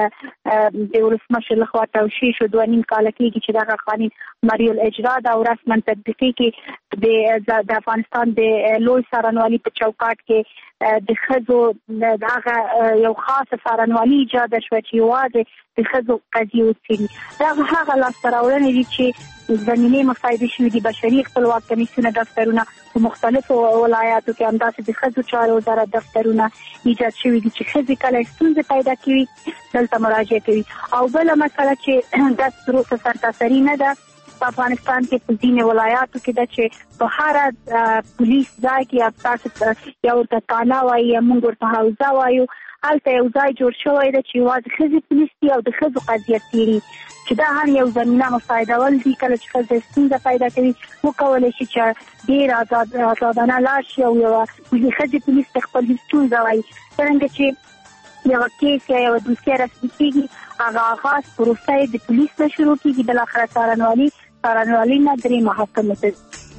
د ولسمشر لخوا توشیح شو. دوه نیم کاله کېږي چې دغه قانون مریل اجرا ده او رسما تطبیقي کې د افغانستان د لوی څارنوالي په چوکاټ کې د ښځو دغه یو خاصه څارنوالي ایجاد شوه چې یوازې د ښځو قضیې وڅېړي. دغه هغه لاسته راوړنې دي چې زمینې مصاحبې شوي دي. بشري خپلواک کمیسیونه دفترونه په مختلفو ولایاتو کې همداسې د ښځو چارو وزارت دفترونه ایجاد شوي دي چې ښځې کله ستونزې پیدا کوي دلته مراجعه کوي. او بله مسله چې دا تروسه سرتاسري نه ده په افغانستان کې په ځینې ولایاتو کې ده چې په هر پولیس ځای کې تاسو یا ورته تانا وایي یا موږ ورته حوزه وایو هلته یو ځای جوړ شوی ده چې یوازې ښځې پولیس دي او د ښځو قضیه څېړي چې دا هم یو زمینه مساعدول دي. کله چې ښځه ستونزه پیدا کوي وکولی شي چې ډېر آزاد آزادانه لاړ شي او یوه ښځې پولیس ته خپل ستونزه وایي. څرنګه چې یوه کیس یا یوه دوسیه رسمي کېږي هغه آغاز پروسه یې د پولیس نه شروع کېږي بالاخره څارنوالي څارنوالي نه درې محاکمې ته.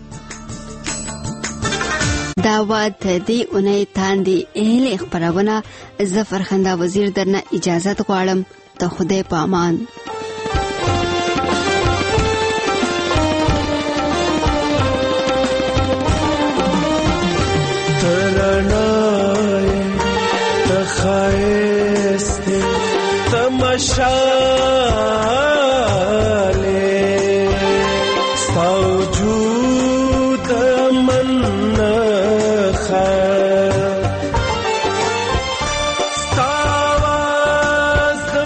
دا واد دی اونۍ تاندې اهل خبرونه زه فرخنده وزیر درنه اجازت غواړم. ته خدای په امان. ترانای تخایست تماشاله سوجود من خیر ستاواز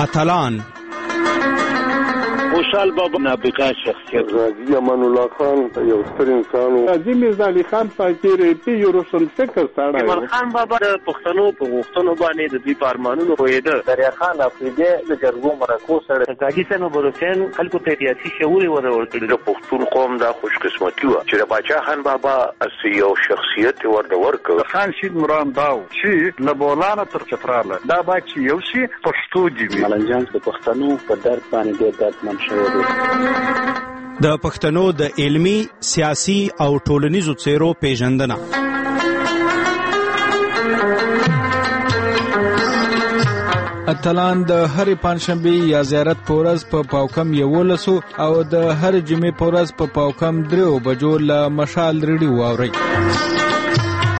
اتلان خوشحال بابا نابغه شخصیت، غازی امان الله خان یو ستر انسان و قاضي میرزا علي خان فقیر پی یو روشن فکر سره ایمان خان بابا د پښتنو په غوښتنو باندې د دوی په ارمانونو پوهېده. دریا خان افریدي د جرګو مرکو سره قاضي صاحب بلوچستان خلکو ته سیاسي شعور ور ورکړي. د پښتون قوم دا خوش قسمتي و چې د باچا خان بابا اسی یو شخصیت ورته ورکړ. خان شید مرام داو چې لبولانه تر چتراله دا با چې یو شي پښتو دی. ملنجان د پښتنو په درد باندې ډېر دردمن شوی دی. د پښتنو د علمی، سیاسي او ټولنیزو څیرو پیژندنه. اتلان د هر پنځشنبه یا زیارت پورز په پا پاوکم یولسو او د هر جمعې پورز په پا پاوکم درو بجو له مشال ریډیو واوري.